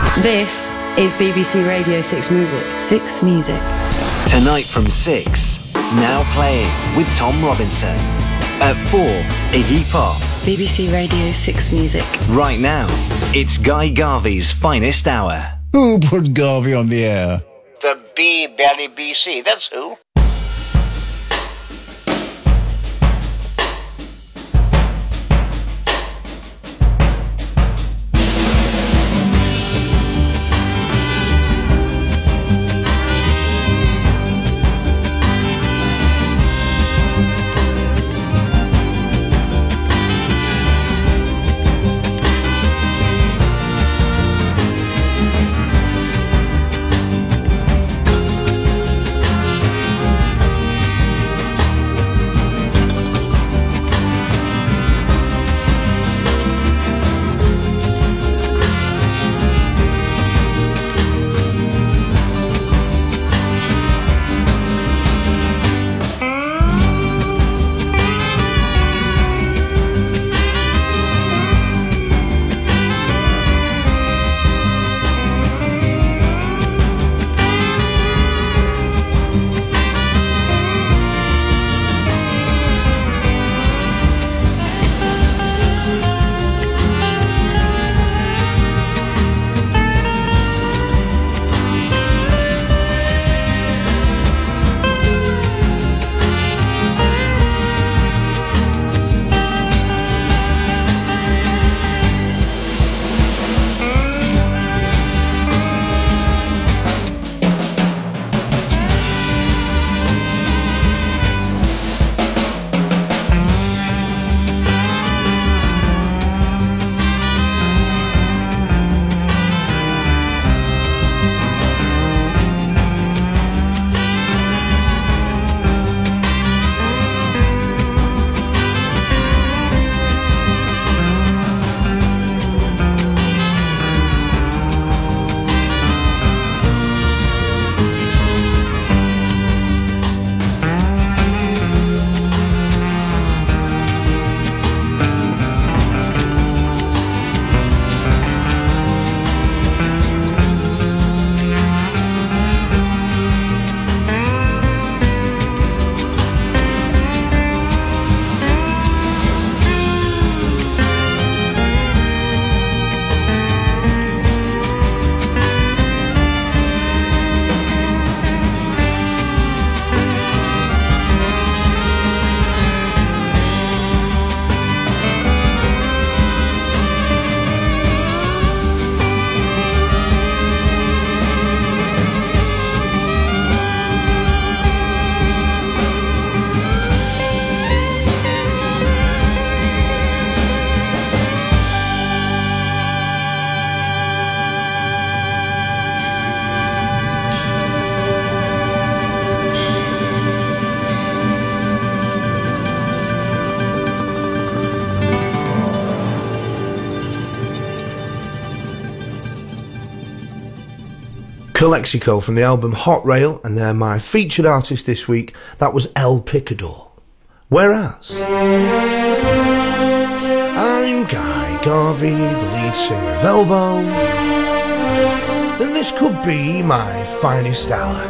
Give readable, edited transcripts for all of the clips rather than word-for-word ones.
This is BBC Radio 6 Music. 6 Music. Tonight from 6, Now Playing with Tom Robinson. At 4, Iggy Pop. BBC Radio 6 Music. Right now, it's Guy Garvey's finest hour. Who put Garvey on the air? The B-Belly BC, that's who. Calexico from the album Hot Rail, and they're my featured artist this week. That was El Picador. Whereas I'm Guy Garvey, the lead singer of Elbow, and this could be my finest hour.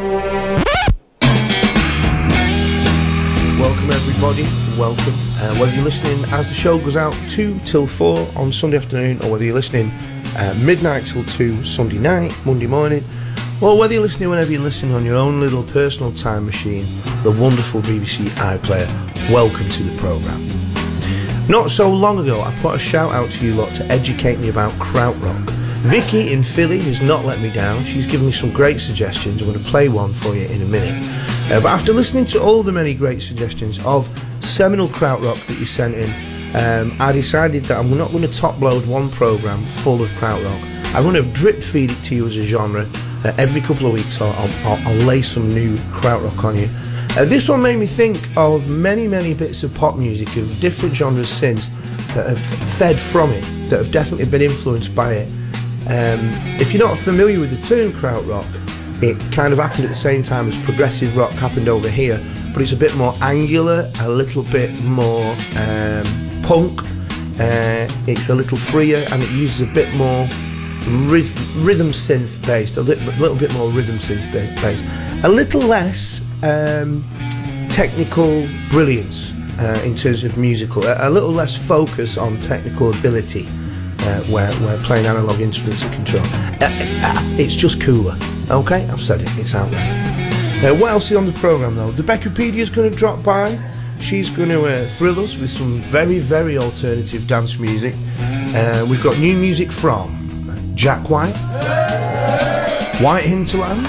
Welcome everybody, welcome. Whether you're listening as the show goes out 2 till 4 on Sunday afternoon, or whether you're listening midnight till 2 Sunday night, Monday morning, or whether you're listening whenever you listen on your own little personal time machine, the wonderful BBC iPlayer, welcome to the programme. Not so long ago, I put a shout out to you lot to educate me about krautrock. Vicky in Philly has not let me down. She's given me some great suggestions. I'm going to play one for you in a minute. But after listening to all the many great suggestions of seminal krautrock that you sent in, I decided that I'm not going to top load one programme full of krautrock. I'm going to drip feed it to you as a genre. Every couple of weeks I'll lay some new krautrock on you. This one made me think of many bits of pop music of different genres since that have fed from it, that have definitely been influenced by it. If you're not familiar with the term krautrock, it kind of happened at the same time as progressive rock happened over here, but it's a bit more angular, a little bit more punk, it's a little freer, and it uses a bit more rhythm synth based, a little bit more rhythm synth based, a little less technical brilliance in terms of musical, a little less focus on technical ability where playing analog instruments are control. It's just cooler. Okay, I've said it, it's out there. What else is on the programme though? The Beckopedia's going to drop by. She's going to thrill us with some very, very alternative dance music. We've got new music from Jack White, White Hinterland,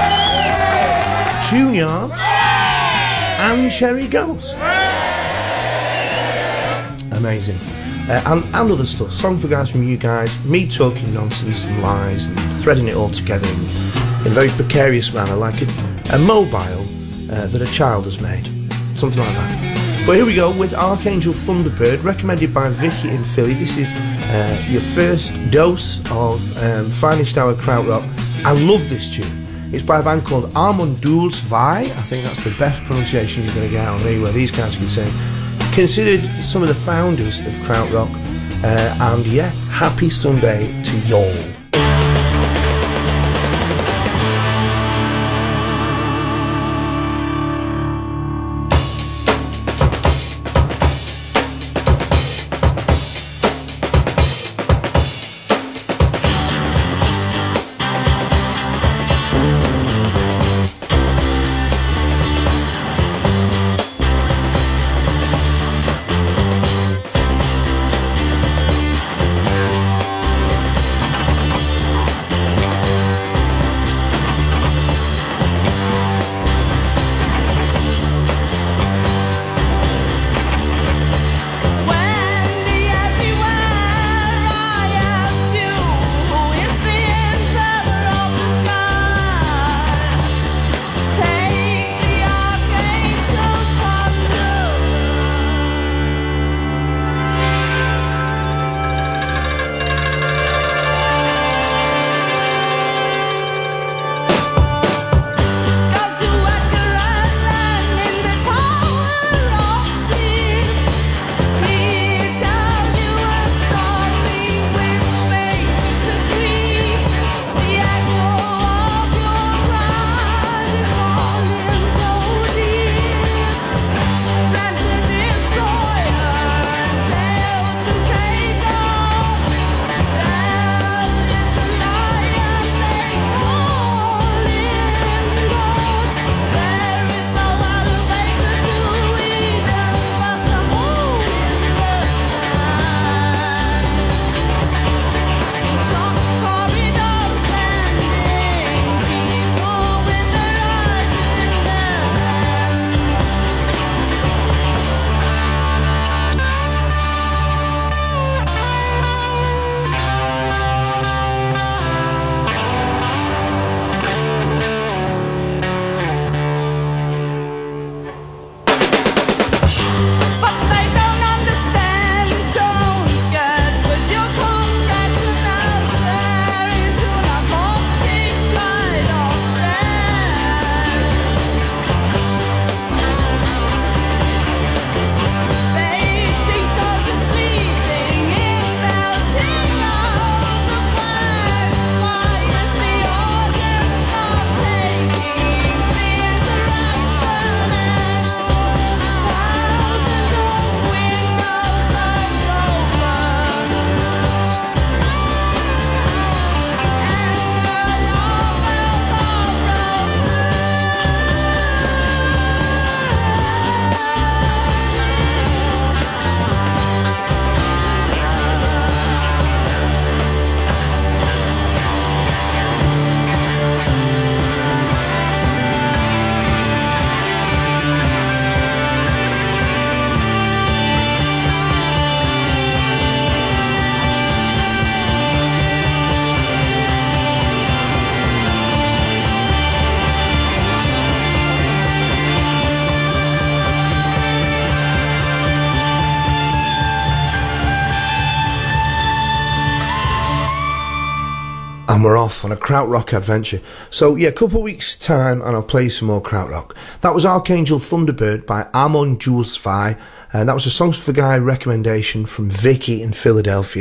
Tune Yards, and Cherry Ghost. Amazing. And other stuff. Song for Guys from you guys, me talking nonsense and lies and threading it all together in a very precarious manner, like a mobile that a child has made. Something like that. But here we go with Archangel Thunderbird, recommended by Vicky in Philly. This is your first dose of finest hour krautrock. I love this tune. It's by a band called Armandul Zwei. I think that's the best pronunciation you're going to get out of me, where these guys can say. Considered some of the founders of krautrock. And yeah, happy Sunday to y'all. And we're off on a krautrock adventure. So yeah, a couple of weeks time and I'll play some more krautrock. That was Archangel Thunderbird by Armandul Zwei, and that was a Songs for Guy recommendation from Vicky in Philadelphia.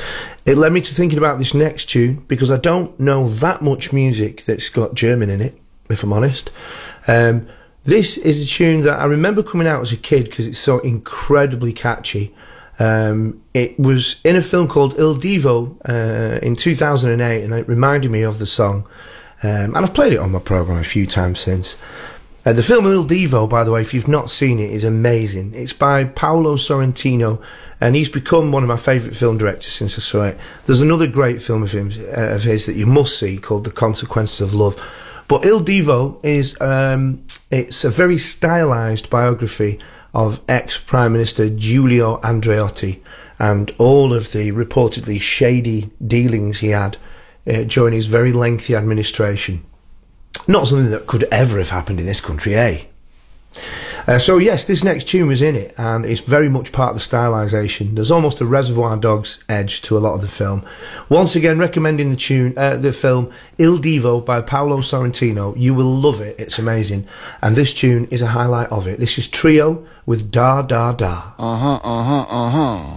It led me to thinking about this next tune because I don't know that much music that's got German in it, if I'm honest. This is a tune that I remember coming out as a kid because it's so incredibly catchy. It was in a film called Il Divo in 2008, and it reminded me of the song. And I've played it on my programme a few times since. The film Il Divo, by the way, if you've not seen it, is amazing. It's by Paolo Sorrentino, and he's become one of my favourite film directors since I saw it. There's another great film of his that you must see called The Consequences of Love. But Il Divo is it's a very stylised biography of ex-Prime Minister Giulio Andreotti and all of the reportedly shady dealings he had during his very lengthy administration. Not something that could ever have happened in this country, eh? So yes, this next tune was in it, and it's very much part of the stylisation. There's almost a Reservoir Dogs edge to a lot of the film. Once again, recommending the film Il Divo by Paolo Sorrentino. You will love it, it's amazing. And this tune is a highlight of it. This is Trio with Da Da Da. Uh-huh. Uh-huh.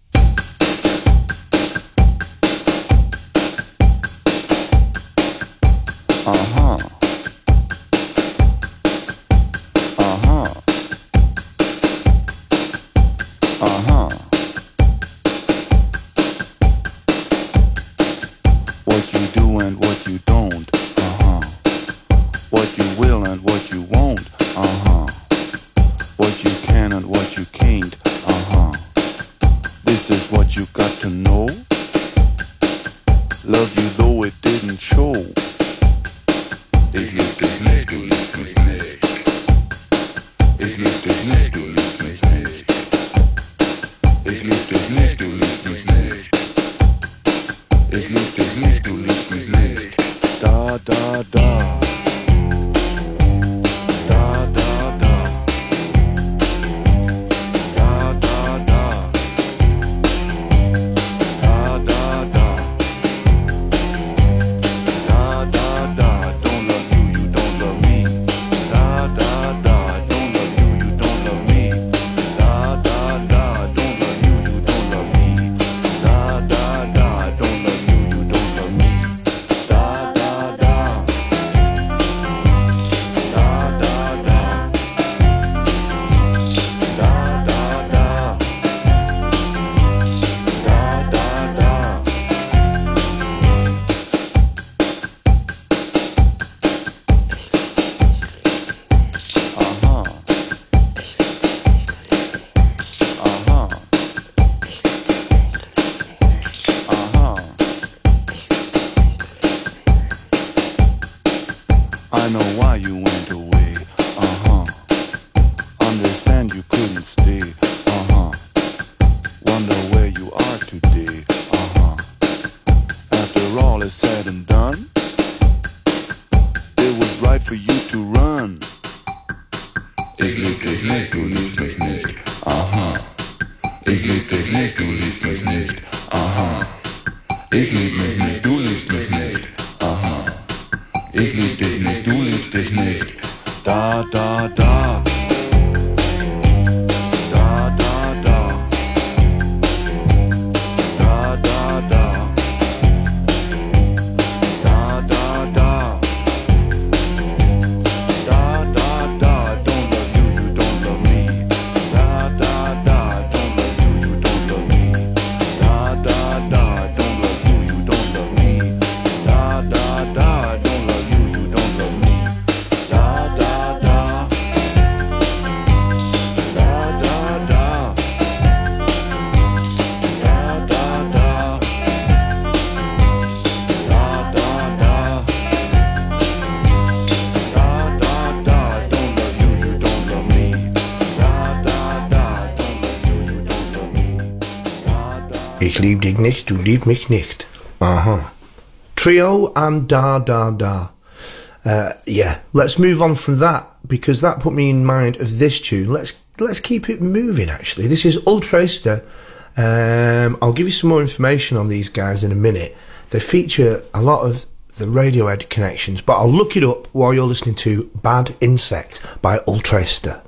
What you do and what you don't, what you will and what you won't, what you can and what you can't, This is what you got to know. Love you though it didn't show. Ich lieb dich nicht, du liebst mich nicht. Ich lieb dich nicht, du liebst mich nicht. Ich lieb dich nicht, du liebst mich nicht. Ich lieb dich nicht, du liebst mich nicht. Da, da, da. Da, da, da. Da, da, da. Da, da, da. Da, da, da. Don't love you, you don't love me. Da, da, da. Don't love you, you don't love me. Da, da, da. Don't love you, you don't love me. Da, da, da. Don't love you, you don't love me. Da, da, da. Da, da, da. Da, da, da. Da, da, da. Uh-huh. Uh-huh. Uh-huh. I know why you went away. Uh-huh. Understand you couldn't stay. Uh-huh. Wonder where you are today. Uh-huh. After all is said and done, it was right for you to run. Ich lieb dich nicht, du liebst mich nicht. Aha. Ich lieb dich nicht, du liebst mich nicht. Aha. Ich lieb mich nicht, du liebst mich nicht. Aha. Ich lieb dich nicht, du liebst dich nicht. Da, da, da. Da, da, da. Da, da, da. Da, da, da. Da, da, da. Don't love you, you don't love me. Da, da, da. Don't love you, you don't love me. Da, da, da. Don't love you, you don't love me. Da, da, da. Don't love you, you don't love me. Da, da, da. Da, da, da. Da, da, da. Da, da, da. Da, da, da. Don't love you, you don't love me. Da, da, da. Don't love you, you don't love me. Da, da. Ich lieb dich nicht, du liebst mich nicht. Trio and Da Da Da. Yeah, let's move on from that because that put me in mind of this tune. Let's keep it moving. Actually, this is Ultraista. I'll give you some more information on these guys in a minute. They feature a lot of the Radiohead connections, but I'll look it up while you're listening to Bad Insect by Ultraista.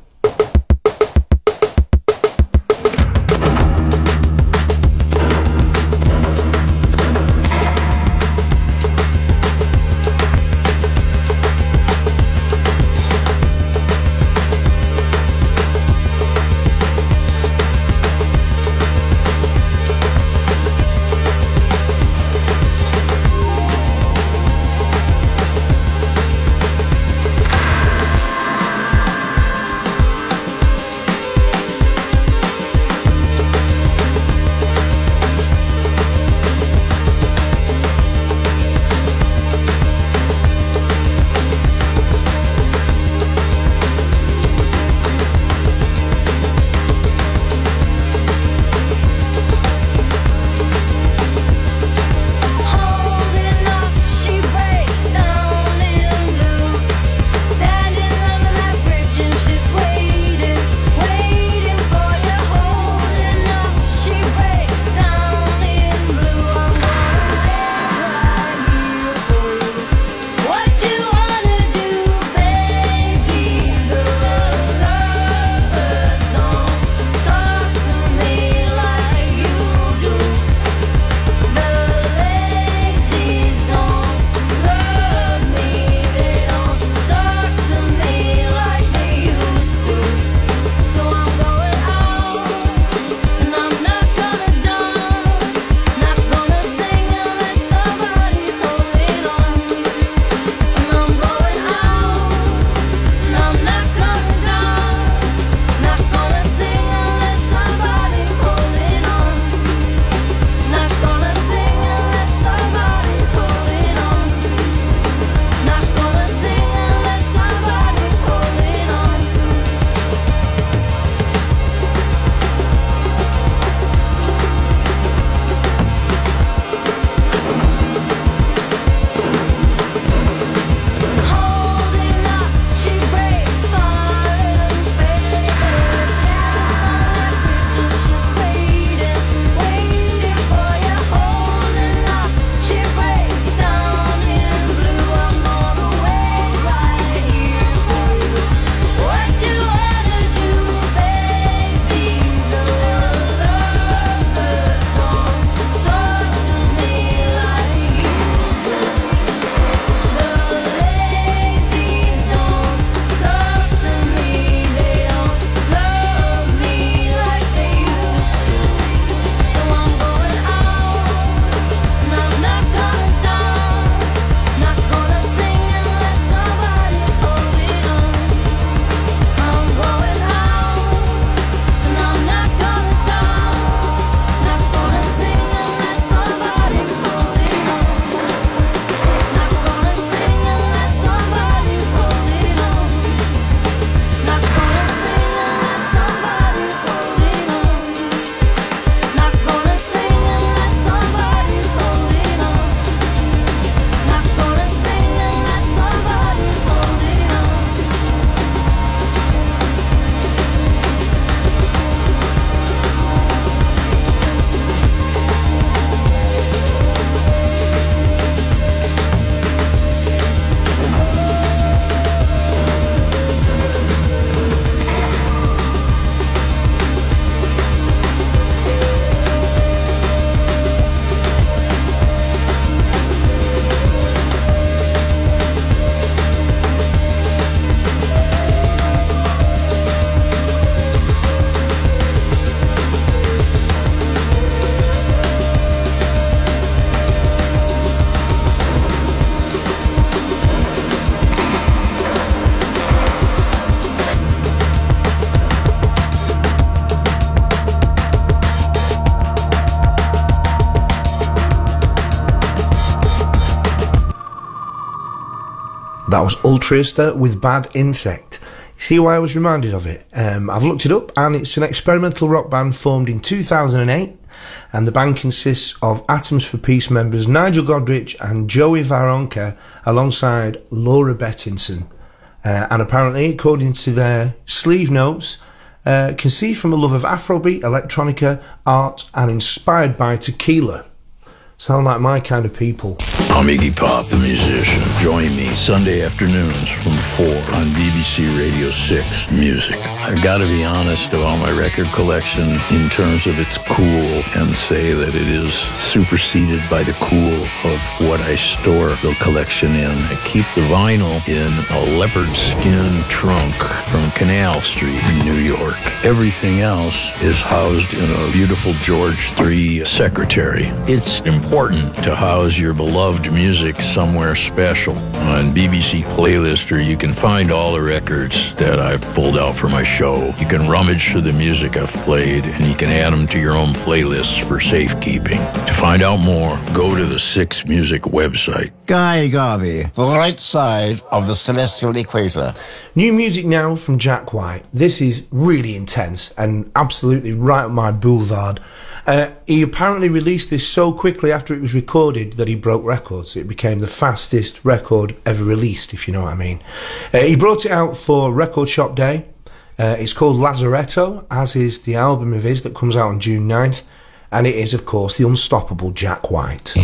That was Ultrista with Bad Insect. See why I was reminded of it? I've looked it up, and it's an experimental rock band formed in 2008, and the band consists of Atoms for Peace members Nigel Godrich and Joey Varonka alongside Laura Bettinson. And apparently, according to their sleeve notes, conceived from a love of Afrobeat, electronica, art, and inspired by tequila. Sound like my kind of people. I'm Iggy Pop, the musician. Join me Sunday afternoons from 4 on BBC Radio 6 Music. I've got to be honest about my record collection in terms of its cool and say that it is superseded by the cool of what I store the collection in. I keep the vinyl in a leopard skin trunk from Canal Street in New York. Everything else is housed in a beautiful George III secretary. It's important to house your beloved music somewhere special. On BBC Playlister, you can find all the records that I've pulled out for my show. You can rummage through the music I've played, and you can add them to your own playlists for safekeeping. To find out more, go to the 6 Music website. Guy Garvey. The right side of the celestial equator. New music now from Jack White. This is really intense and absolutely right up my boulevard. He apparently released this so quickly after it was recorded that he broke records. It became the fastest record ever released, if you know what I mean. He brought it out for Record Shop Day. It's called Lazaretto, as is the album of his that comes out on June 9th. And it is, of course, the unstoppable Jack White.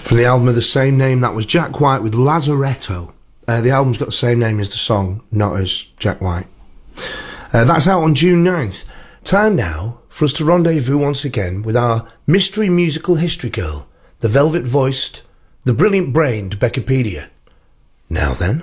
From the album of the same name, that was Jack White with Lazaretto. The album's got the same name as the song, not as Jack White. That's out on June 9th. Time now for us to rendezvous once again with our mystery musical history girl, the velvet-voiced, the brilliant-brained Beccapedia. Now then.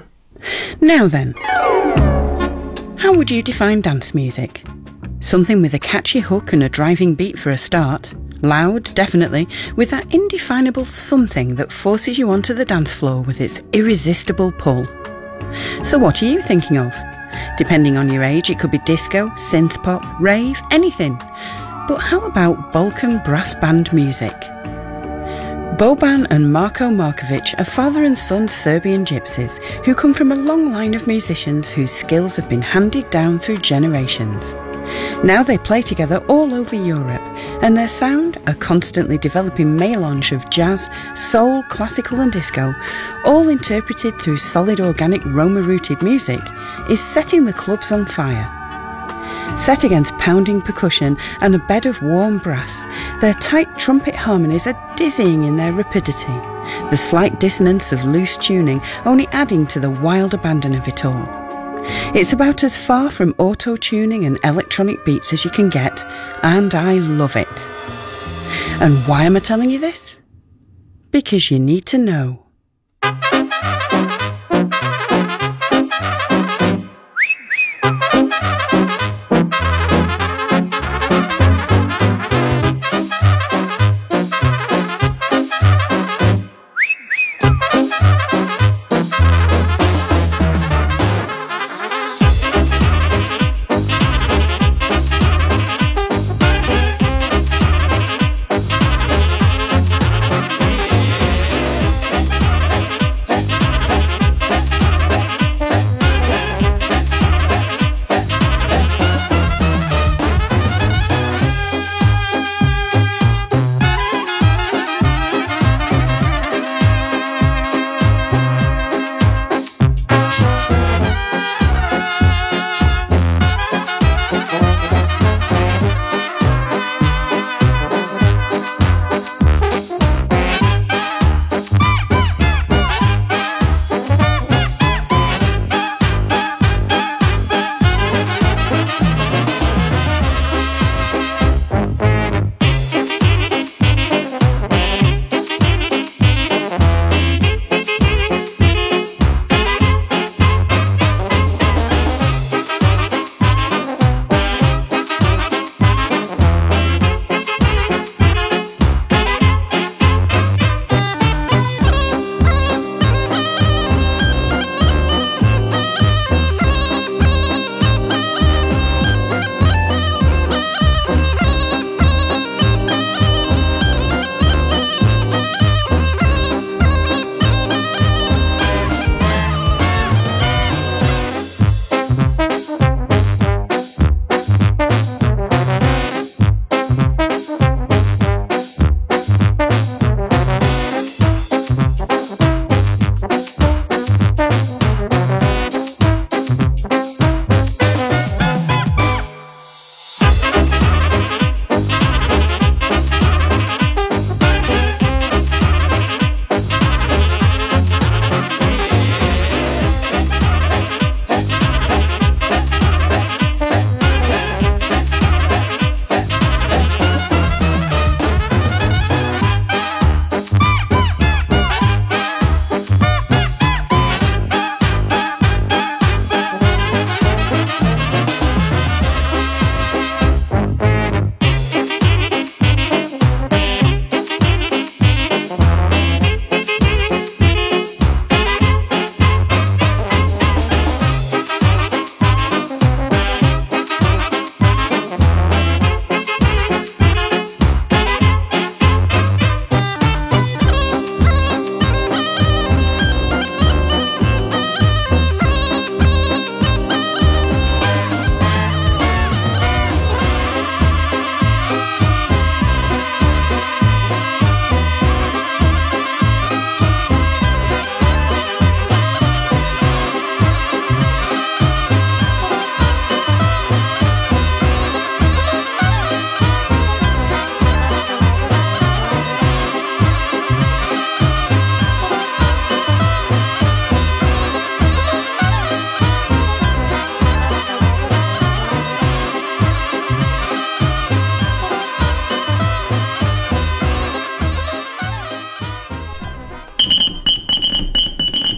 How would you define dance music? Something with a catchy hook and a driving beat for a start. Loud, definitely, with that indefinable something that forces you onto the dance floor with its irresistible pull. So what are you thinking of? Depending on your age, it could be disco, synth pop, rave, anything. But how about Balkan brass band music? Boban and Marko Markovic are father and son Serbian gypsies who come from a long line of musicians whose skills have been handed down through generations. Now they play together all over Europe, and their sound, a constantly developing melange of jazz, soul, classical and disco, all interpreted through solid organic Roma-rooted music, is setting the clubs on fire. Set against pounding percussion and a bed of warm brass, their tight trumpet harmonies are dizzying in their rapidity, the slight dissonance of loose tuning only adding to the wild abandon of it all. It's about as far from auto-tuning and electronic beats as you can get, and I love it. And why am I telling you this? Because you need to know.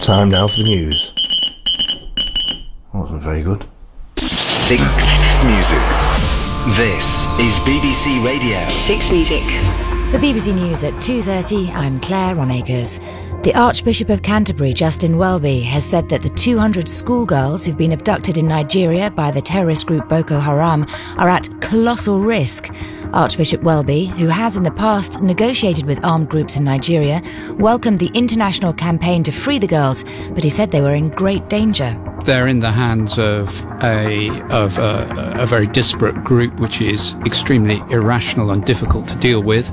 Time now for the news. That wasn't very good. Six Music. This is BBC Radio 6 Music. The BBC News at 2:30, I'm Claire Ronacres. The Archbishop of Canterbury, Justin Welby, has said that the 200 schoolgirls who've been abducted in Nigeria by the terrorist group Boko Haram are at colossal risk. Archbishop Welby, who has in the past negotiated with armed groups in Nigeria, welcomed the international campaign to free the girls, but he said they were in great danger. They're in the hands of a very disparate group, which is extremely irrational and difficult to deal with,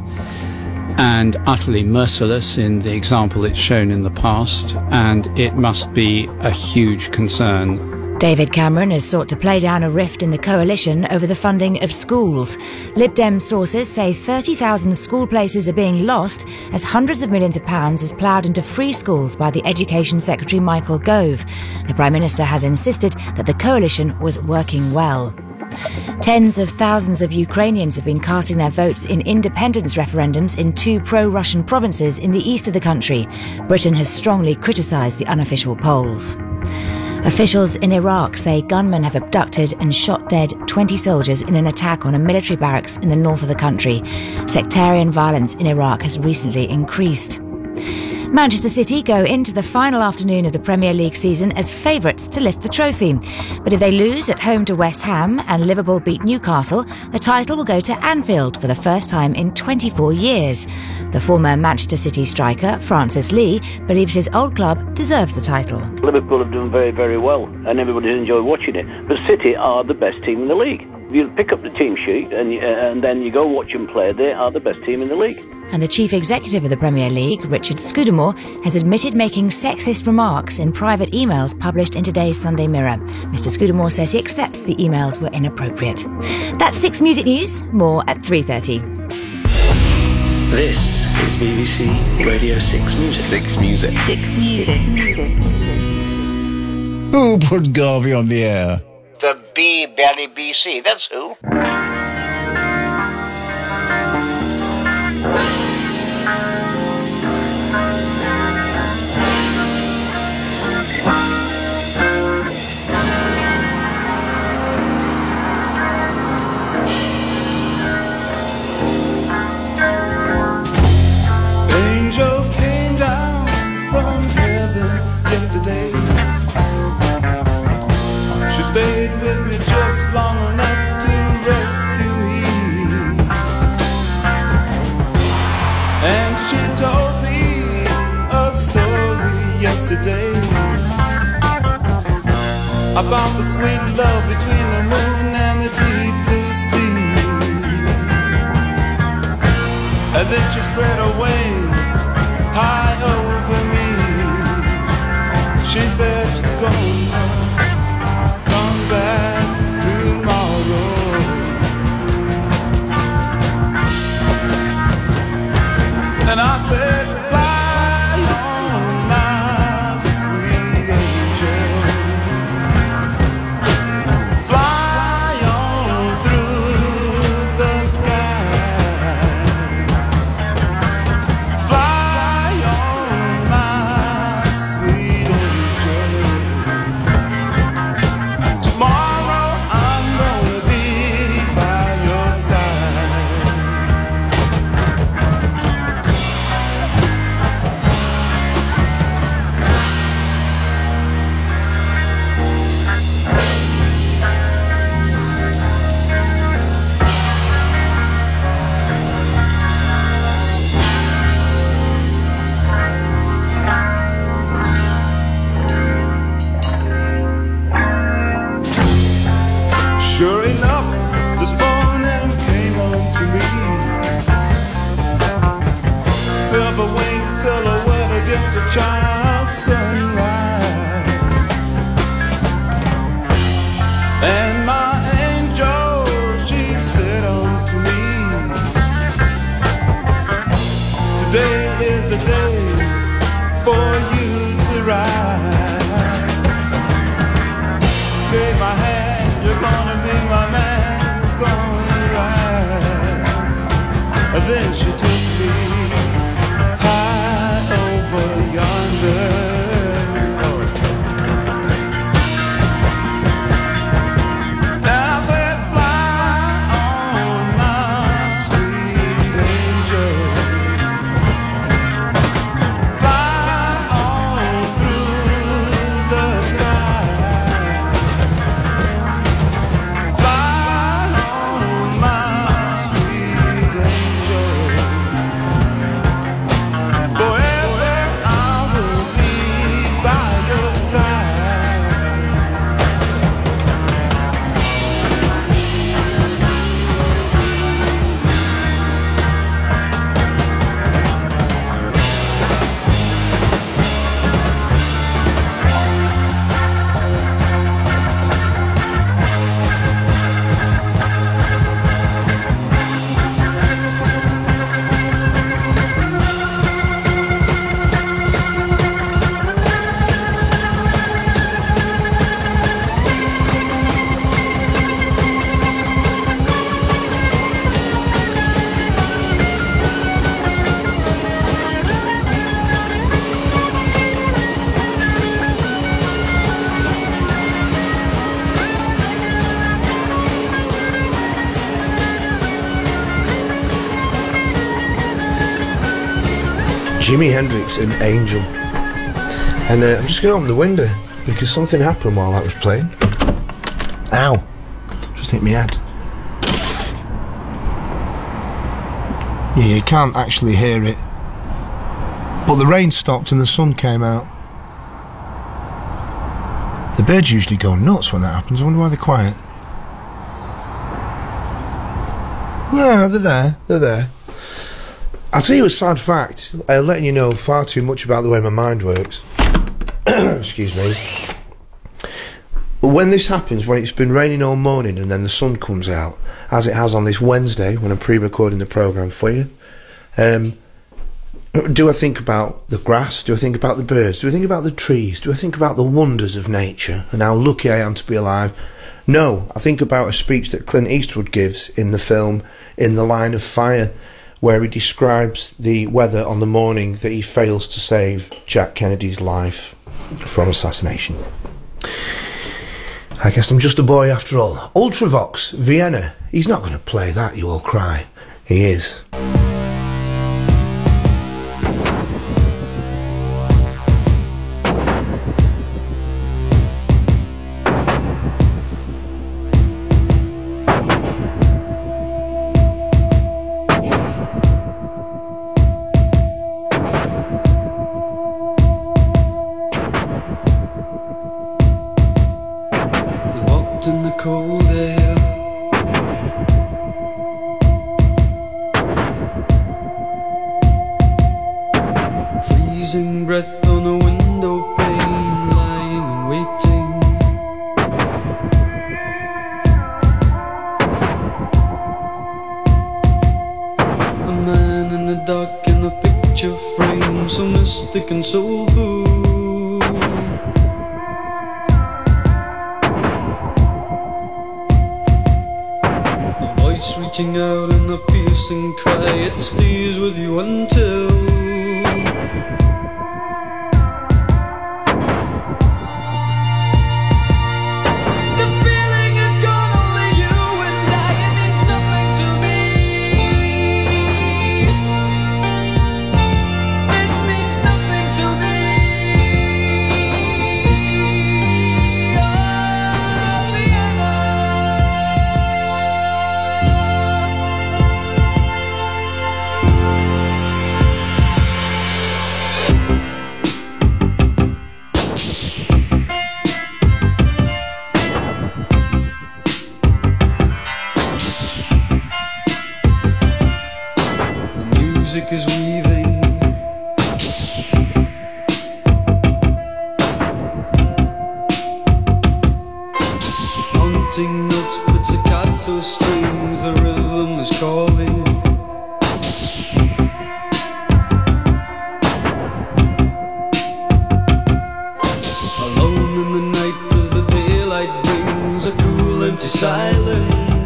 and utterly merciless in the example it's shown in the past, and it must be a huge concern. David Cameron has sought to play down a rift in the coalition over the funding of schools. Lib Dem sources say 30,000 school places are being lost as hundreds of millions of pounds is ploughed into free schools by the Education Secretary Michael Gove. The Prime Minister has insisted that the coalition was working well. Tens of thousands of Ukrainians have been casting their votes in independence referendums in 2 pro-Russian provinces in the east of the country. Britain has strongly criticised the unofficial polls. Officials in Iraq say gunmen have abducted and shot dead 20 soldiers in an attack on a military barracks in the north of the country. Sectarian violence in Iraq has recently increased. Manchester City go into the final afternoon of the Premier League season as favourites to lift the trophy. But if they lose at home to West Ham and Liverpool beat Newcastle, the title will go to Anfield for the first time in 24 years. The former Manchester City striker, Francis Lee, believes his old club deserves the title. Liverpool have done very, very well, and everybody's enjoyed watching it. But City are the best team in the league. If you pick up the team sheet and then you go watch them play, they are the best team in the league. And the chief executive of the Premier League, Richard Scudamore, has admitted making sexist remarks in private emails published in today's Sunday Mirror. Mr. Scudamore says he accepts the emails were inappropriate. That's 6 Music News. More at 3:30. This is BBC Radio 6 Music. 6 Music. 6 Music. Who put Garvey on the air? The B-Belly BC, that's who. Angel came down from heaven yesterday. She stayed with me just long enough to rescue me. And she told me a story yesterday about the sweet love between the moon and the deep blue sea. And then she spread her wings high over me. She said she's gonna come back tomorrow. And I said, fly on, my sweet angel. Fly on through the sky. Fly on, my sweet angel. Tomorrow I'm gonna be by your side. Sure enough, this morning came on to me. Silver winged silhouette against a child's sunrise. And my angel, she said unto me, today is the day for you to rise. Take my hand, you're gonna be my man, we're gonna rise. And then she took me high over yonder. Jimi Hendrix and Angel. And I'm just going to open the window because something happened while that was playing. Ow. Just hit me head. Yeah, you can't actually hear it. But the rain stopped and the sun came out. The birds usually go nuts when that happens. I wonder why they're quiet. No, they're there. They're there. I'll tell you a sad fact, letting you know far too much about the way my mind works. Excuse me. When this happens, when it's been raining all morning and then the sun comes out, as it has on this Wednesday when I'm pre-recording the programme for you, do I think about the grass? Do I think about the birds? Do I think about the trees? Do I think about the wonders of nature and how lucky I am to be alive? No, I think about a speech that Clint Eastwood gives in the film In the Line of Fire, where he describes the weather on the morning that he fails to save Jack Kennedy's life from assassination. I guess I'm just a boy after all. Ultravox, Vienna. He's not going to play that, you all cry. He is. And soulful. A voice reaching out in a piercing cry, it stays with you until the feeling is gone, only you and I, it means nothing to me. This means nothing to me. Oh, Vienna. The music is weaving, haunting notes with staccato strings, the rhythm is calling. Alone in the night as the daylight brings a cool empty silence.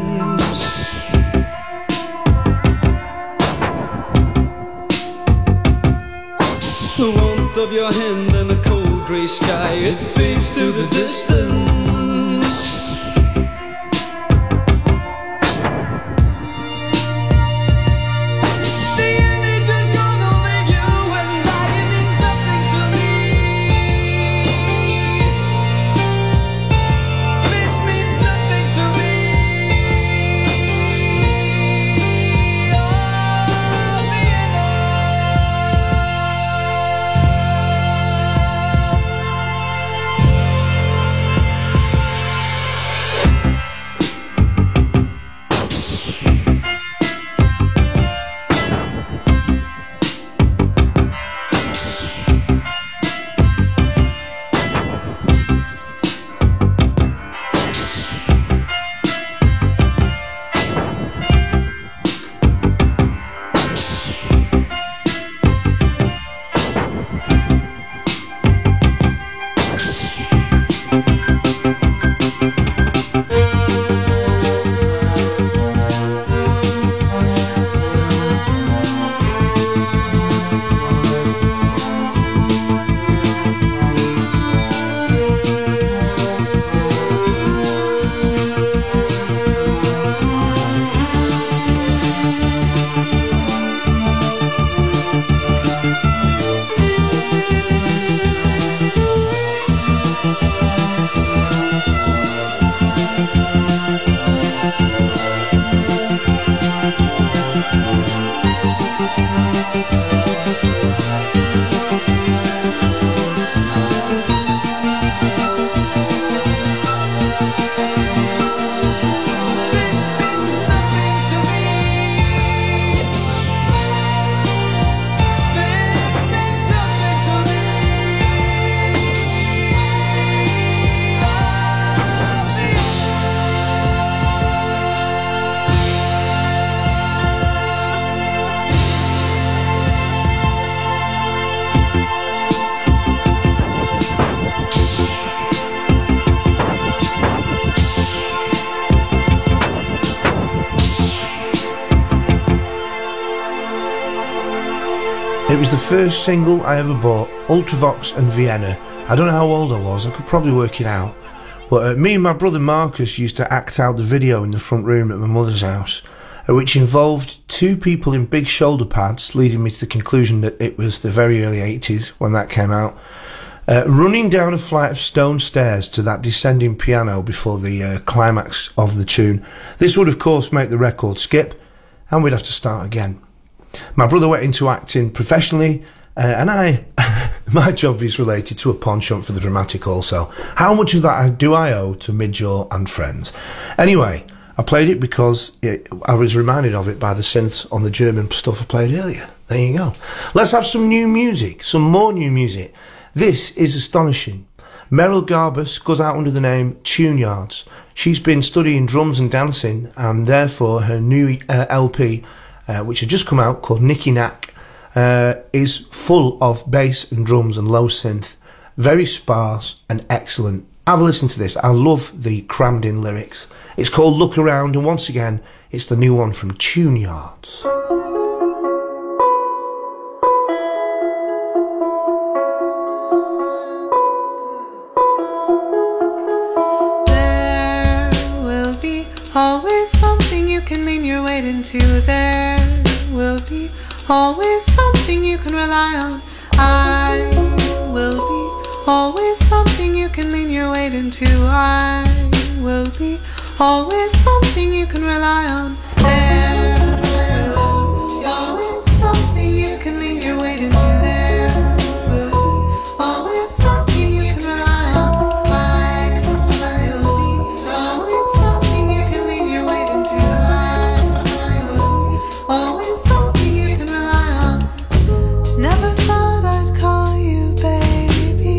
The warmth of your hand and a cold grey sky, it fades to the distance. The image is gone, only you and I, it means nothing to me. This means nothing to me. Oh, Vienna. It was the first single I ever bought, Ultravox and Vienna. I don't know how old I was, I could probably work it out. But me and my brother Marcus used to act out the video in the front room at my mother's house, which involved two people in big shoulder pads, leading me to the conclusion that it was the very early 80s when that came out, running down a flight of stone stairs to that descending piano before the climax of the tune. This would of course make the record skip, and we'd have to start again. My brother went into acting professionally, and my job is related to a pawn shop for the dramatic also. How much of that do I owe to Midjaw and Friends? Anyway, I played it because I was reminded of it by the synths on the German stuff I played earlier. There you go. Let's have some new music, some more new music. This is astonishing. Meryl Garbus goes out under the name Tune Yards. She's been studying drums and dancing, and therefore her new LP, which had just come out, called Nicky Knack, is full of bass and drums and low synth. Very sparse and excellent. Have a listen to this. I love the crammed in lyrics. It's called Look Around, and once again, it's the new one from Tune Yards. There will be always something you can lean your weight into. There will be always something you can rely on. I will be always something you can lean your weight into. I will be always something you can rely on. There will be always something you can lean your weight into. There will be always something you can rely on. I will be always something you can lean your weight into. I will be always something you can rely on. Never thought I'd call you baby,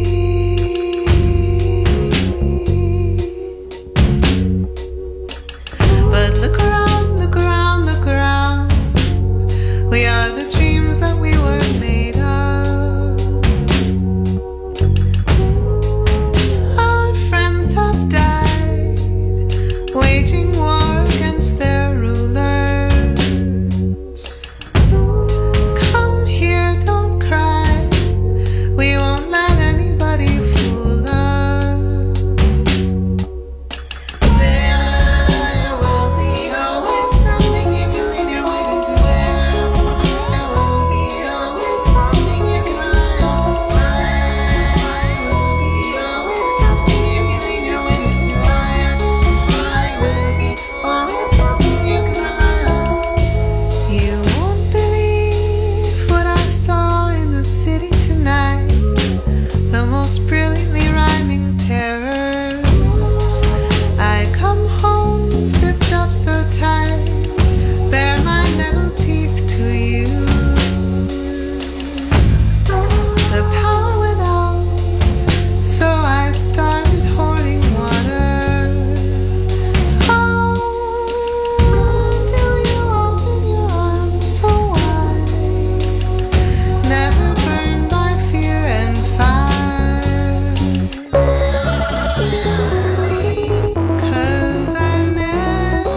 but look around, look around, look around. We are the dreams that we were made of. Our friends have died, waging war against their rulers. Come here, don't cry. We won't let anybody fool us. There will be always something you can lean your weight into. There will be always something you can rely on. I will be always something you can lean your weight into. I will be always something you can rely on. You won't believe what I saw in the city tonight. The most brilliantly rhyming terrors. I come home zipped up so tight, bare my metal teeth to you. The power went out, so I started hoarding water. How do you open your arms so wide, never burned by fear and fire? 'Cause I never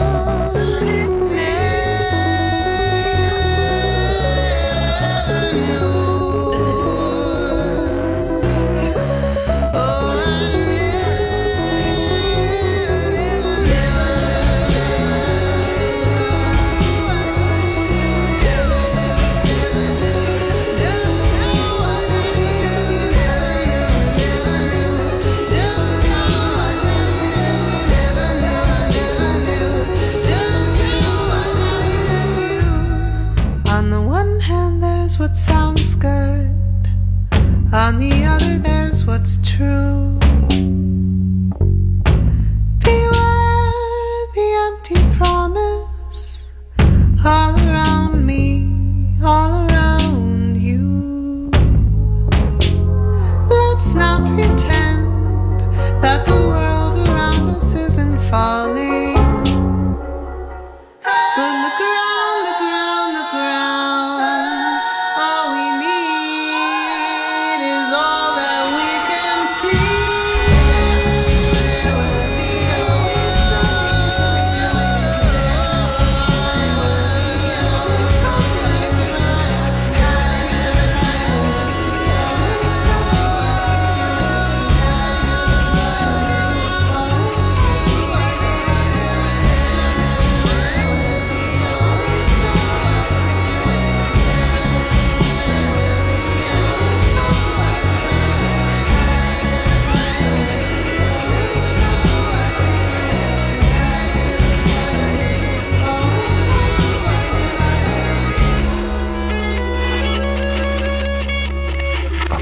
On the one hand, there's what sounds good. On the other, there's what's true. Beware the empty promise all around me, all around you. Let's not pretend that the world around us isn't falling. But look around, look around, look around. All we need is all that we can see.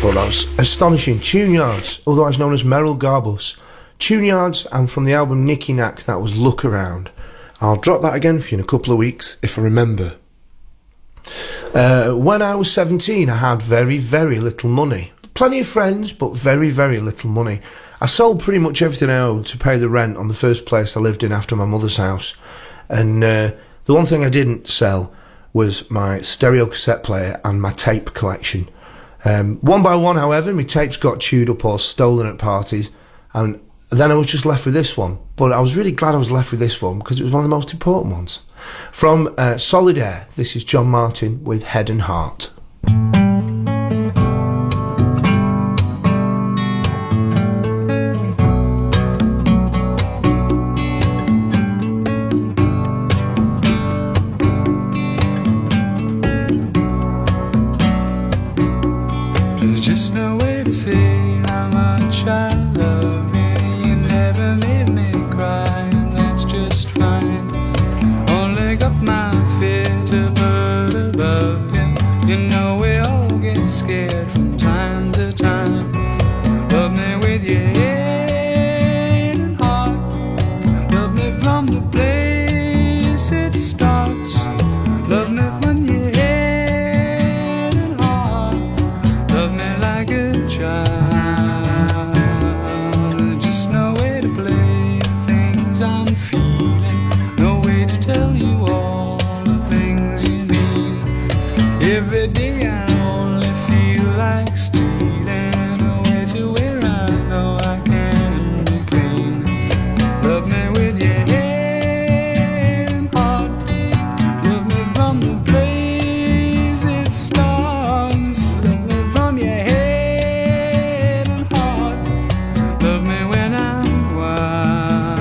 thought that was astonishing. Tune Yards, otherwise known as Merrill Garbus. Tune Yards, and from the album Nicky Knack, that was Look Around. I'll drop that again for you in a couple of weeks, if I remember. When I was 17, I had very, very little money. Plenty of friends, but very, very little money. I sold pretty much everything I owed to pay the rent on the first place I lived in after my mother's house. And the one thing I didn't sell was my stereo cassette player and my tape collection. One by one, however, my tapes got chewed up or stolen at parties, and then I was just left with this one. But I was really glad I was left with this one because it was one of the most important ones. From Solid Air, this is John Martin with Head and Heart. There's just no way to say how much I love you. You never made me cry, and that's just fine. Only got my feet above you. You know we all get scared from time to time. Love me with your head and heart. Love me from the place it starts. Love me from your head and heart. Love me like a child. There's just no way to play the things I'm feeling. No way to tell you all the things you mean. Every day I only feel like stealing away to where I know I can be clean. Love me with your head and heart. Love me from the place it starts. Love me from your head and heart. Love me when I'm wild.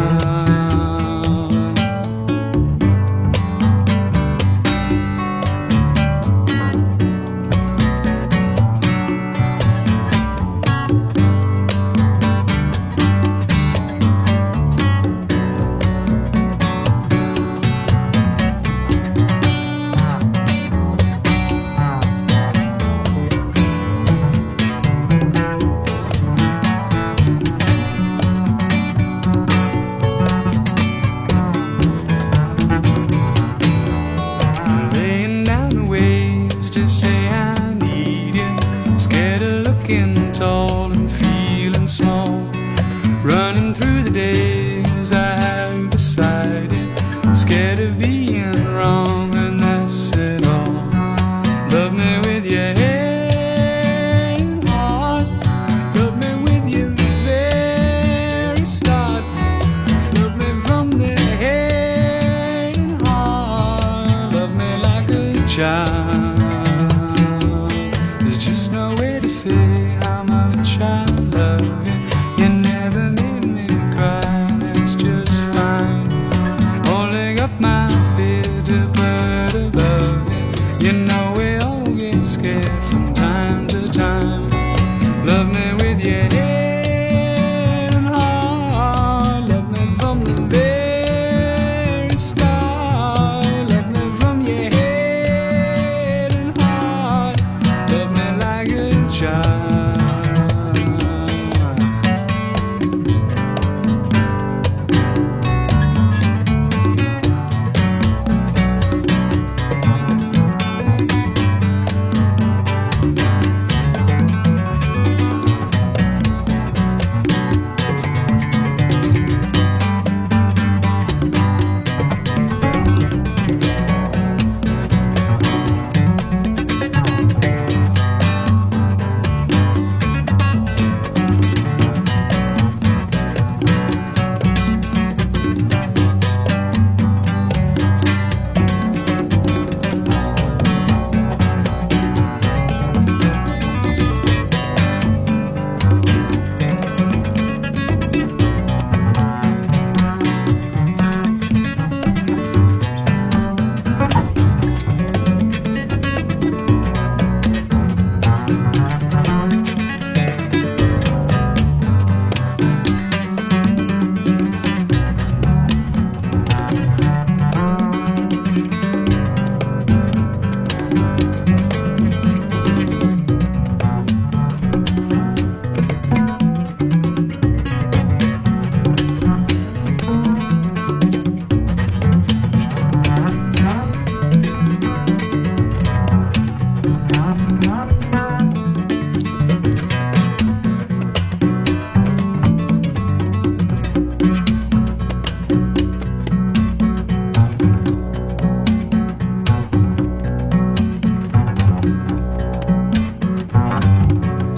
Laying down the ways to say I need you. Scared of looking tall and feeling small. Running through the days I have beside you. Scared of being wrong, and that's it all. Love me with your head and heart. Love me with your very start. Love me from the head and heart. Love me like a child. There's just no way to say how much I love you. You never made me cry, that's just fine. Holding up my feet above you. You know we all get scared from time to time. Love me with your head and heart. Love me from the very start. Love me from your head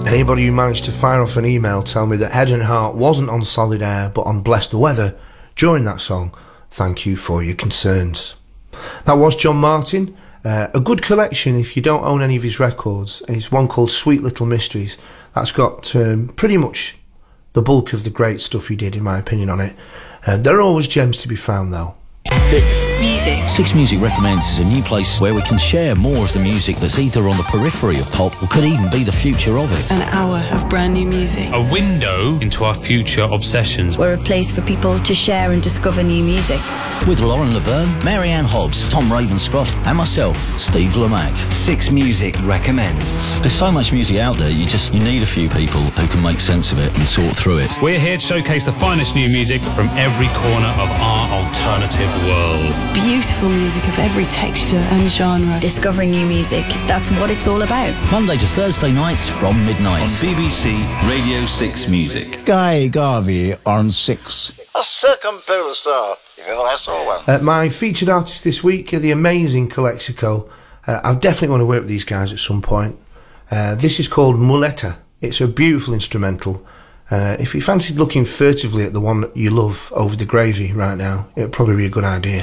Anybody who managed to fire off an email tell me that Head and Heart wasn't on Solid Air but on Bless the Weather during that song, thank you for your concerns. That was John Martin. A good collection if you don't own any of his records. It's one called Sweet Little Mysteries. That's got pretty much the bulk of the great stuff he did, in my opinion, on it. There are always gems to be found, though. Six Music. Six Music Recommends is a new place where we can share more of the music that's either on the periphery of pop or could even be the future of it. An hour of brand new music. A window into our future obsessions. We're a place for people to share and discover new music. With Lauren Laverne, Marianne Hobbs, Tom Ravenscroft and myself, Steve Lamack. Six Music Recommends. There's so much music out there, you need a few people who can make sense of it and sort through it. We're here to showcase the finest new music from every corner of our alternative world. Beautiful music of every texture and genre. Discovering new music, that's what it's all about. Monday to Thursday nights from midnight. On BBC Radio 6 Music. Guy Garvey on 6. A circumpolar star, if ever I saw one. My featured artists this week are the amazing Calexico. I definitely want to work with these guys at some point. This is called Muleta. It's a beautiful instrumental. If you fancied looking furtively at the one that you love over the gravy right now, it would probably be a good idea.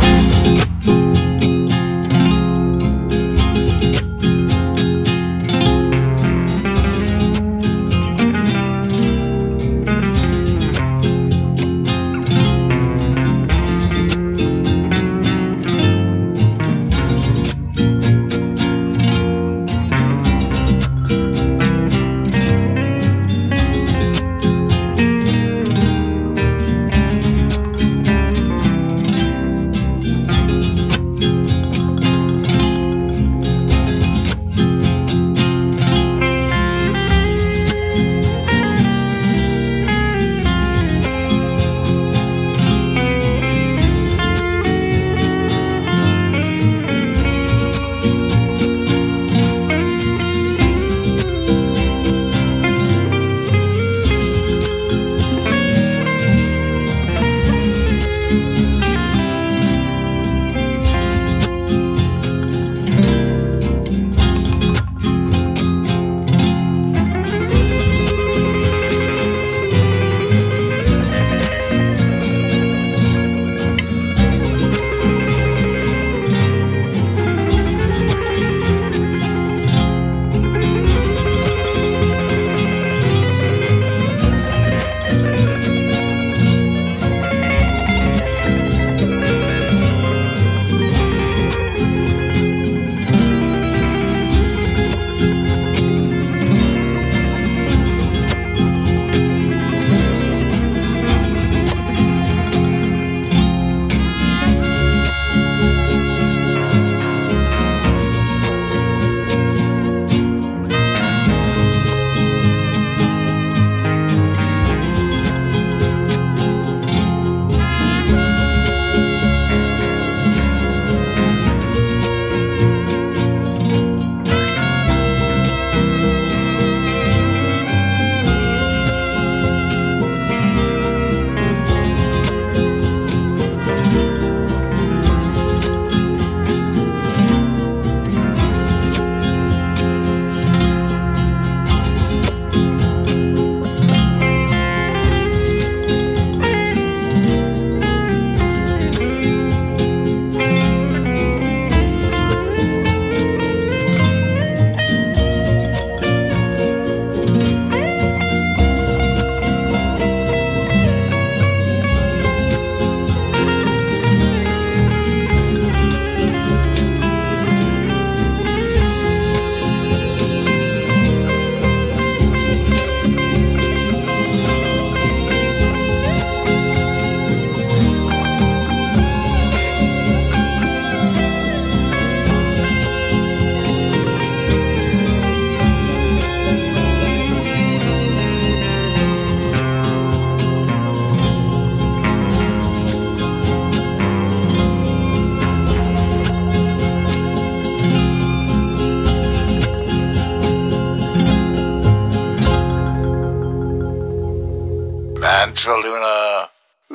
Mantraluna.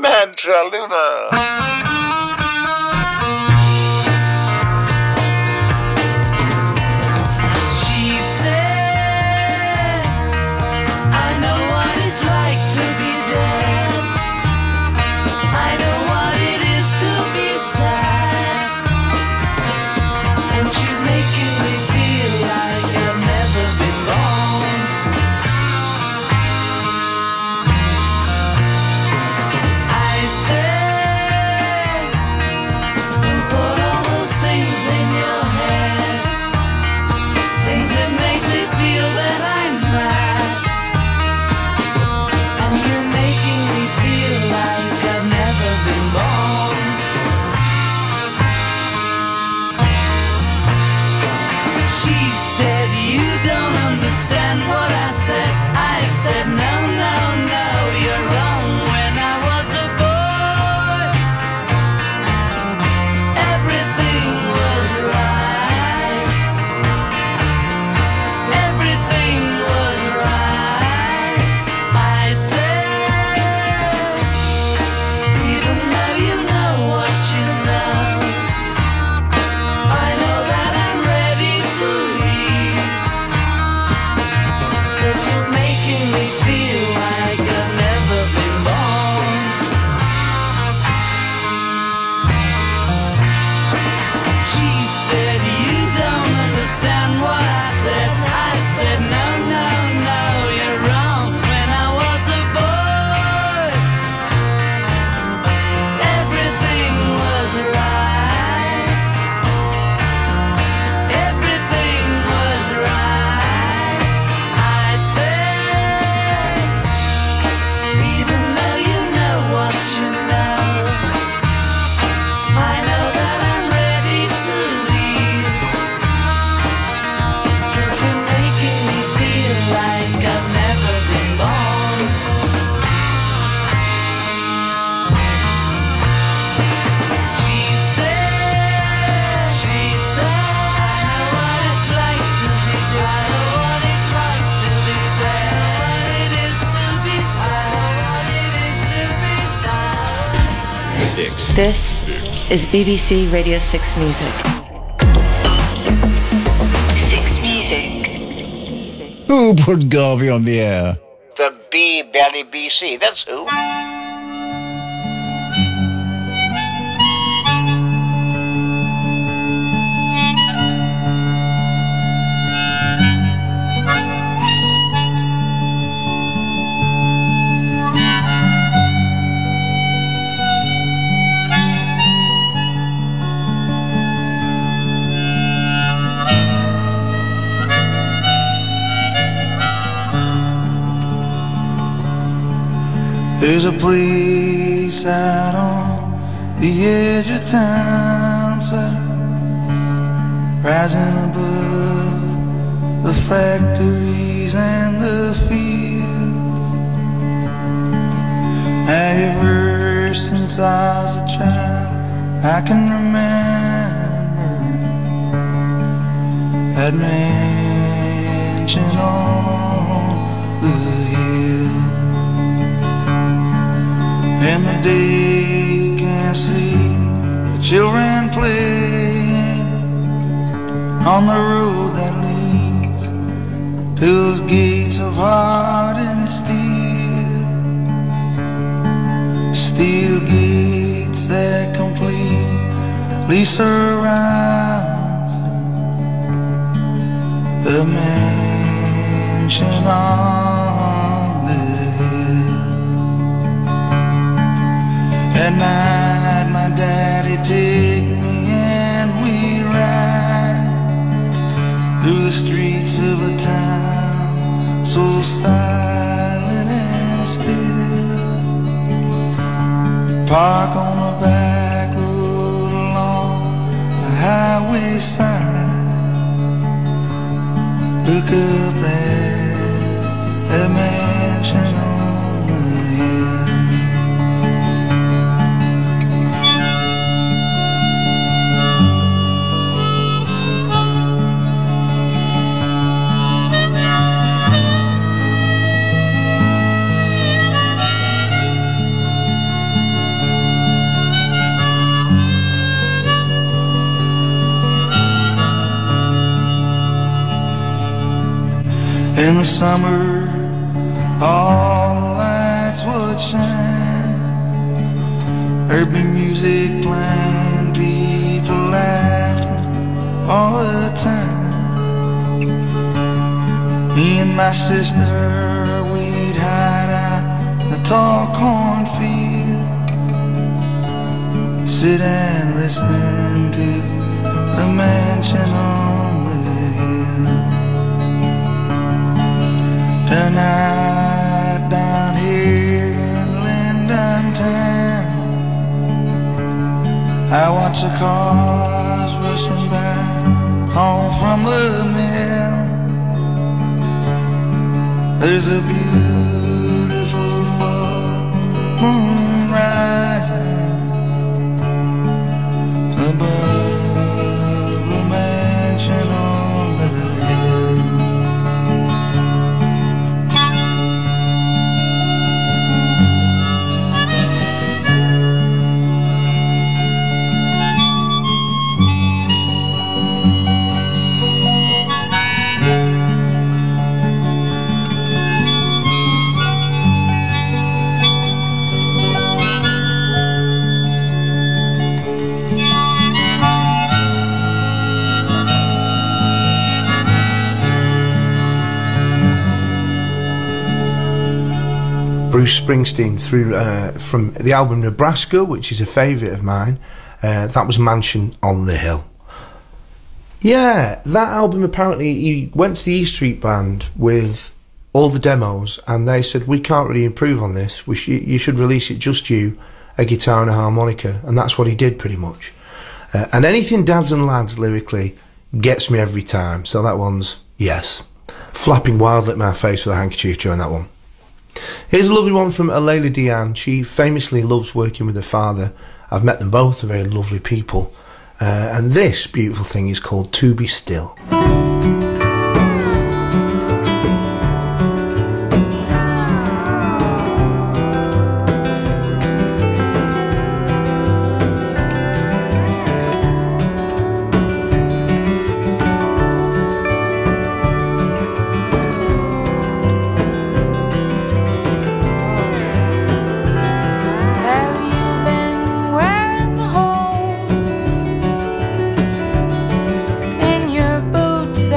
Mantraluna. She said She's making me feel like I've never been born. I said, put all those things in your head, things that make me feel that I'm mad, and you're making me feel like I've never been born. She said, you don't understand what I said. I said, no, no, no, you're wrong. When I was a boy, everything was right. Everything was right. I said, even though you know what you know, I know that I'm ready to leave, 'cause you're making me feel like I've never been born. She said, you don't understand what I said. I said, no, no, no, you're wrong. When I was a boy, everything was right. Everything was right. I said, even though you know what you know, I know that I'm ready to leave, 'cause you're making me feel like I've never been born. She said, I know what it's like to be dead. I know what it's like to be dead. I know what it is to be sad. I know what it is to be sad. This is BBC Radio 6 Music. 6 Music. Who put Garvey on the air? The B-Belly BC, that's who. There's a place out on the edge of town, sir, rising above the factories and the fields. Ever since I was a child, I can remember that mansion on the hill. In the day you can't see the children playing on the road that leads to those gates of hardened steel. Steel gates that completely surround the mansion on the hill. At night my daddy take me and we ride through the streets of a town so silent and still. Park on the back road along the highway side, look up at that mansion on the hill. In the summer, all the lights would shine. There'd be music playing, people laughing all the time. Me and my sister, we'd hide out in the tall cornfield, sit and listen to the mansion on the hill. Tonight down here in Linden Town, I watch the cars rushing by home from the mill. There's a beautiful full moon rising above the mansion on the hill. Bruce Springsteen through from the album Nebraska, which is a favourite of mine. That was Mansion on the Hill. Yeah, that album, apparently he went to the E Street Band with all the demos and they said, we can't really improve on this, you should release it just you, a guitar and a harmonica, and that's what he did pretty much. And anything Dads and Lads lyrically gets me every time, so that one's yes. Flapping wildly at my face with a handkerchief during that one. Here's a lovely one from Alayla Diane. She famously loves working with her father. I've met them both, they're very lovely people. And this beautiful thing is called To Be Still. In your boots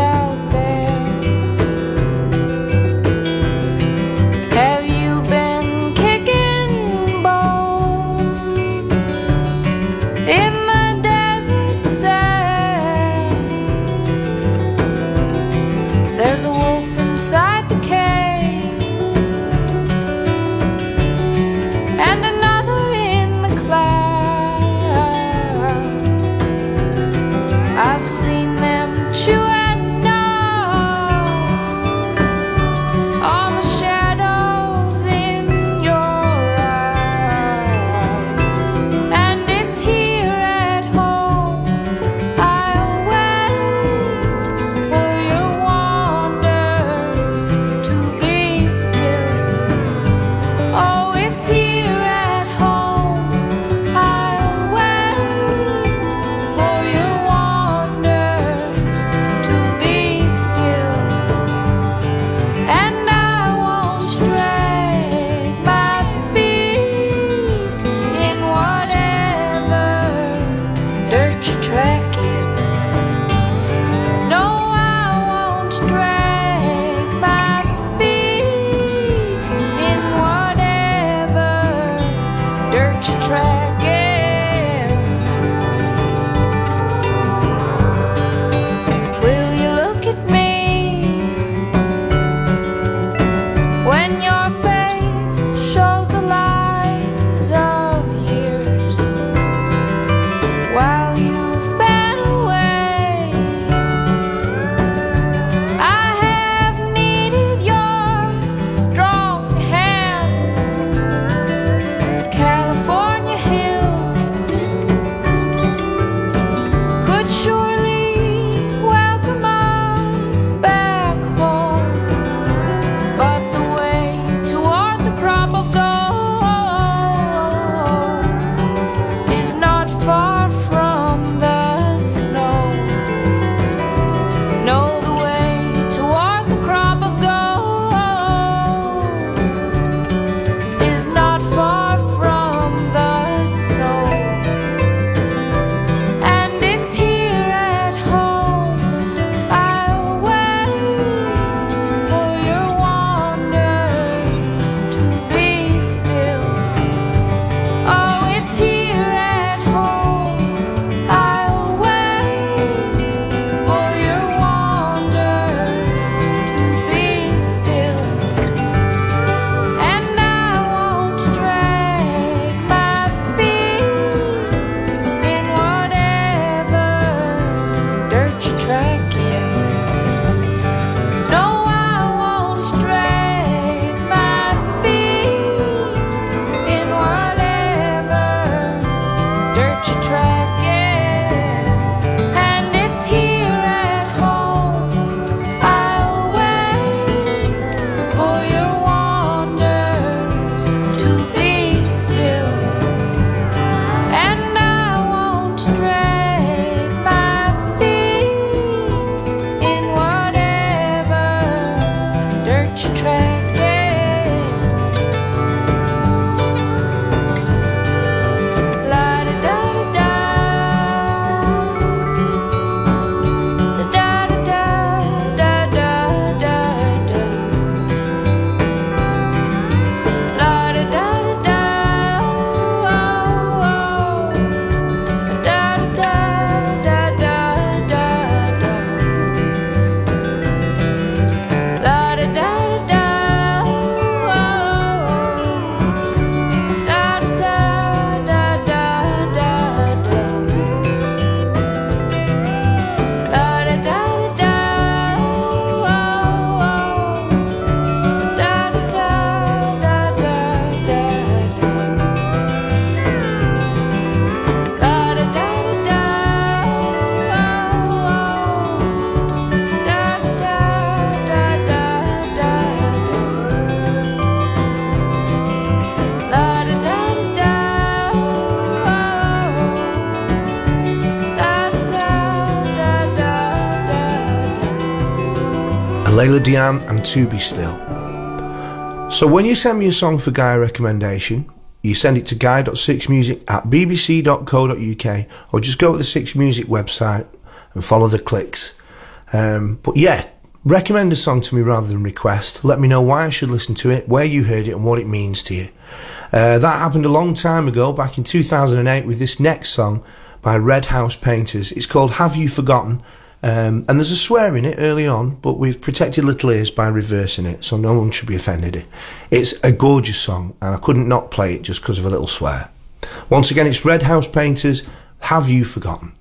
Layla Diane and To Be Still. So when you send me a song for Guy recommendation, you send it to guy.sixmusic@bbc.co.uk, or just go to the Six Music website and follow the clicks. But yeah, recommend a song to me rather than request. Let me know why I should listen to it, where you heard it, and what it means to you. That happened a long time ago, back in 2008, with this next song by Red House Painters. It's called Have You Forgotten? And there's a swear in it early on, but we've protected little ears by reversing it, so no one should be offended. It's a gorgeous song, and I couldn't not play it just because of a little swear. Once again, it's Red House Painters, Have You Forgotten?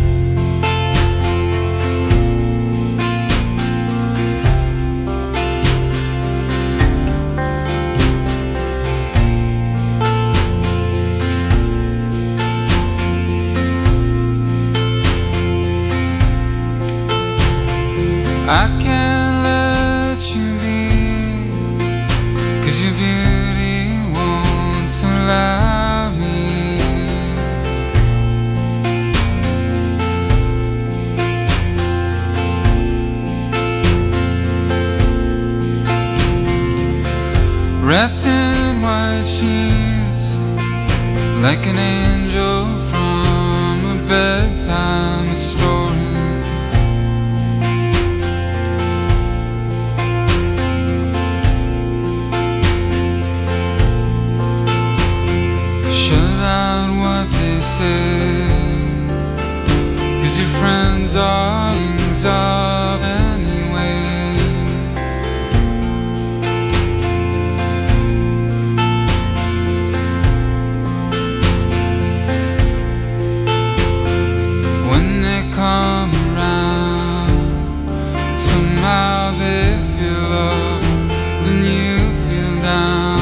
I can't let you be, 'cause your beauty won't allow me. Wrapped in white sheets, like an angel from a bedtime story. Shut out what they say, 'cause your friends are things up anyway. When they come around, somehow they feel up and you feel down.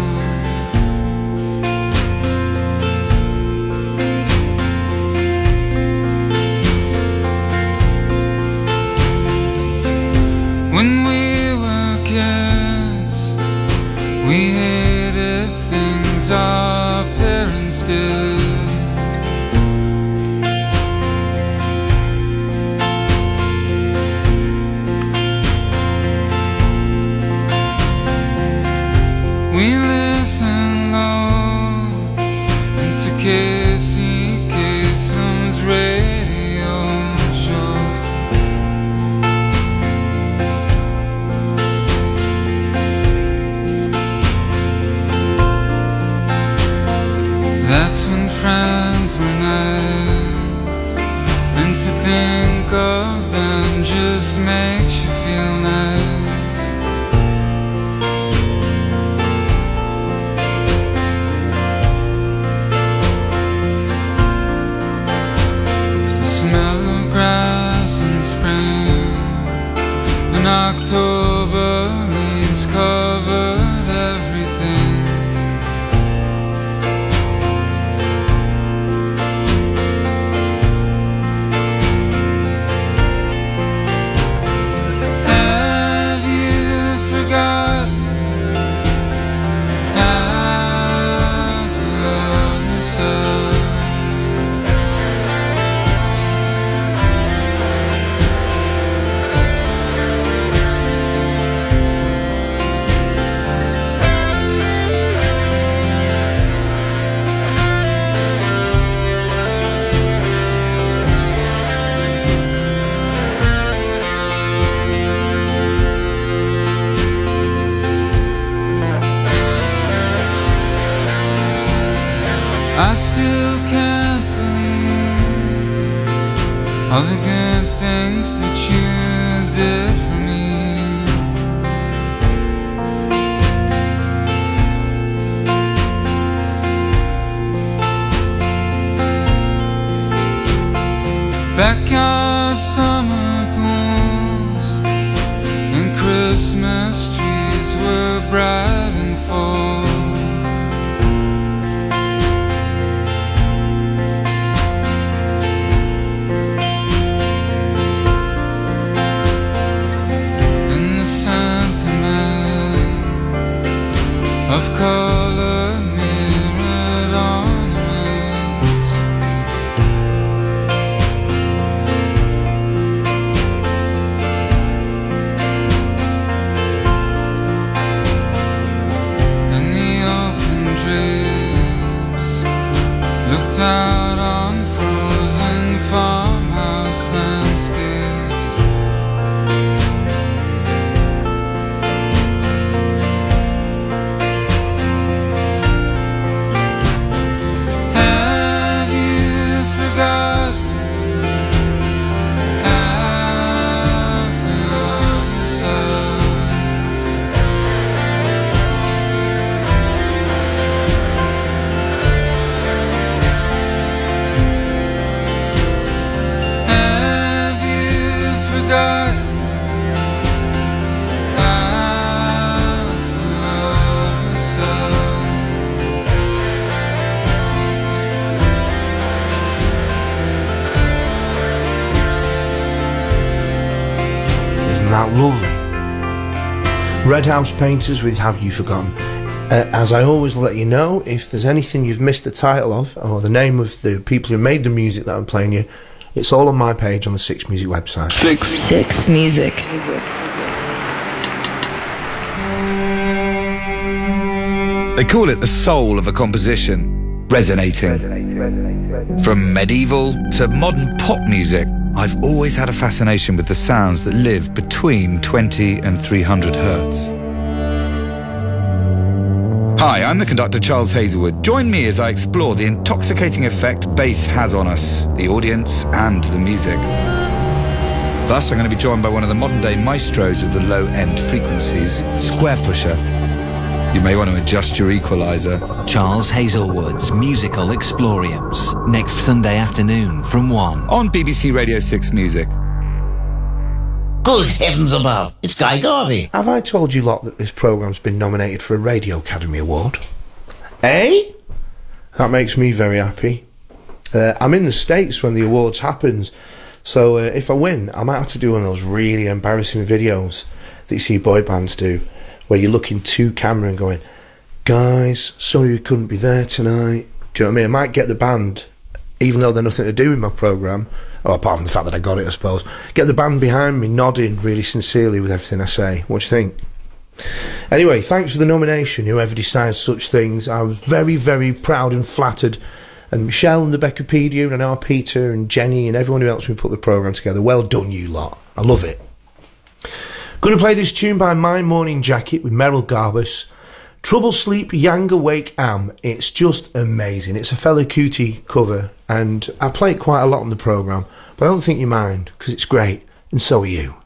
When we were kids, we hated things our parents did. We listened low into Casey Kasem's radio show. That's when friends were nice, and to think of them just makes you feel nice. The smell of grass in spring, in October leaves covered everything. Have you forgotten how to love yourself? I still can't believe all the good things that you did for me. Backyard summer pools and Christmas trees were bright and full. Of color mirrored ornaments, that lovely? Red House Painters with Have You Forgotten? As I always let you know, if there's anything you've missed the title of or the name of the people who made the music that I'm playing you, it's all on my page on the Six Music website. Six Music. They call it the soul of a composition, resonating. From medieval to modern pop music, I've always had a fascination with the sounds that live between 20 and 300 hertz. Hi, I'm the conductor Charles Hazelwood. Join me as I explore the intoxicating effect bass has on us, the audience and the music. Plus, I'm going to be joined by one of the modern-day maestros of the low-end frequencies, Square Pusher. You may want to adjust your equalizer. Charles Hazelwood's Musical Exploriums, next Sunday afternoon from 1. On BBC Radio 6 Music. Good heavens above, it's Guy Garvey. Have I told you lot that this programme's been nominated for a Radio Academy Award? Eh? That makes me very happy. I'm in the States when the awards happens, so if I win, I might have to do one of those really embarrassing videos that you see boy bands do, where you look into camera and going, guys, sorry you couldn't be there tonight. Do you know what I mean? I might get the band, even though they're nothing to do with my programme, or apart from the fact that I got it, I suppose, get the band behind me nodding really sincerely with everything I say. What do you think? Anyway, thanks for the nomination, whoever decides such things. I was very, very proud and flattered. And Michelle and the Beccapedia and our Peter and Jenny and everyone who helps me put the programme together, well done you lot. I love it. Going to play this tune by My Morning Jacket with Merrill Garbus. Trouble Sleep, Yang Awake Am. It's just amazing. It's a Fela Kuti cover, and I play it quite a lot on the programme, but I don't think you mind, because it's great, and so are you.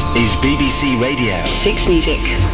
is BBC Radio 6 Music.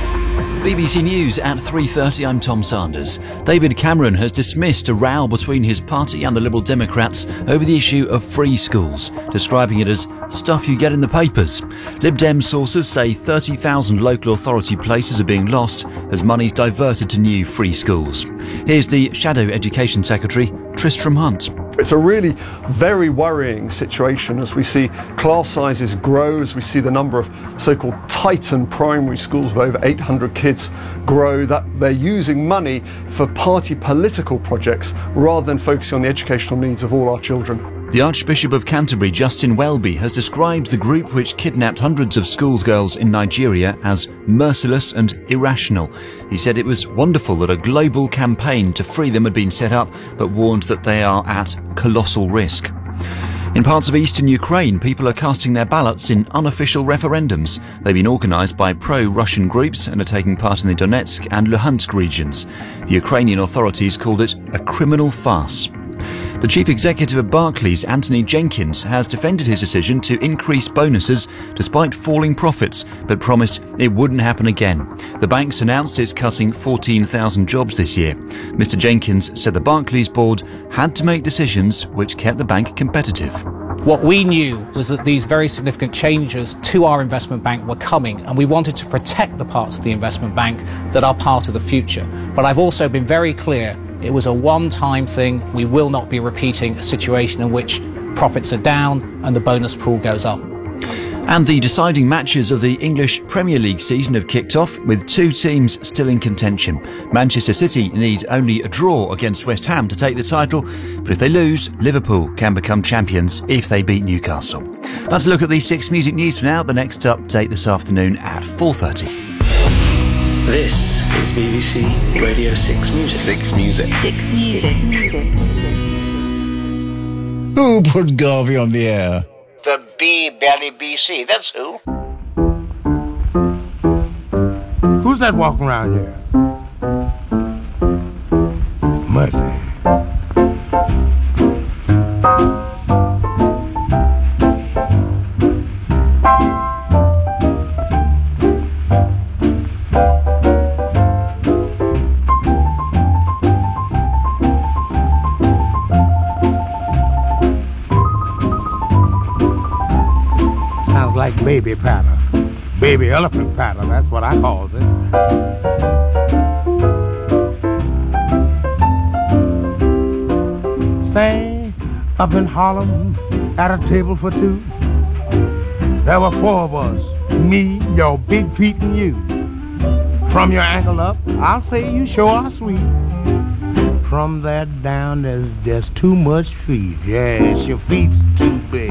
BBC News at 3:30, I'm Tom Sanders. David Cameron has dismissed a row between his party and the Liberal Democrats over the issue of free schools, describing it as stuff you get in the papers. Lib Dem sources say 30,000 local authority places are being lost as money's diverted to new free schools. Here's the Shadow Education Secretary, Tristram Hunt. It's a really very worrying situation as we see class sizes grow, as we see the number of so-called Titan primary schools with over 800 kids grow, that they're using money for party political projects rather than focusing on the educational needs of all our children. The Archbishop of Canterbury, Justin Welby, has described the group which kidnapped hundreds of schoolgirls in Nigeria as merciless and irrational. He said it was wonderful that a global campaign to free them had been set up, but warned that they are at colossal risk. In parts of eastern Ukraine, people are casting their ballots in unofficial referendums. They've been organised by pro-Russian groups and are taking part in the Donetsk and Luhansk regions. The Ukrainian authorities called it a criminal farce. The chief executive of Barclays, Anthony Jenkins, has defended his decision to increase bonuses despite falling profits, but promised it wouldn't happen again. The bank's announced it's cutting 14,000 jobs this year. Mr. Jenkins said the Barclays board had to make decisions which kept the bank competitive. What we knew was that these very significant changes to our investment bank were coming, and we wanted to protect the parts of the investment bank that are part of the future. But I've also been very clear it was a one-time thing. We will not be repeating a situation in which profits are down and the bonus pool goes up. And the deciding matches of the English Premier League season have kicked off, with two teams still in contention. Manchester City need only a draw against West Ham to take the title, but if they lose, Liverpool can become champions if they beat Newcastle. That's a look at the 6 Music News for now. The next update this afternoon at 4:30. This is BBC Radio 6 Music. 6 Music. 6 Music. Who put Garvey on the air? The B-Belly BC, that's who. Who's that walking around here? Mercy. Like baby patter. Baby elephant patter, that's what I calls it. Say, up in Harlem, at a table for two, there were 4 of us, me, your Big Pete, and you. From your ankle up, I'll say you sure are sweet. From there down, there's just too much feet. Yes, your feet's too big.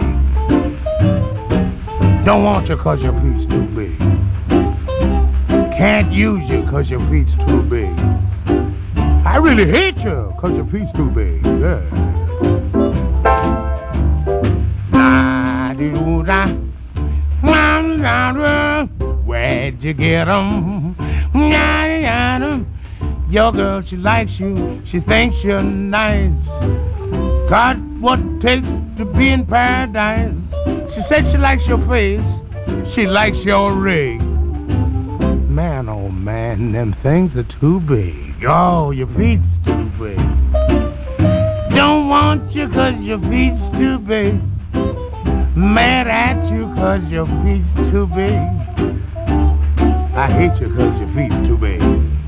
Don't want you 'cause your feet's too big. Can't use you 'cause your feet's too big. I really hate you 'cause your feet's too big. Yeah. Where'd you get 'em? Your girl, she likes you. She thinks you're nice. Got what it takes to be in paradise. She said she likes your face, she likes your ring. Man, oh man, them things are too big. Oh, your feet's too big. Don't want you 'cause your feet's too big. Mad at you 'cause your feet's too big. I hate you 'cause your feet's too big.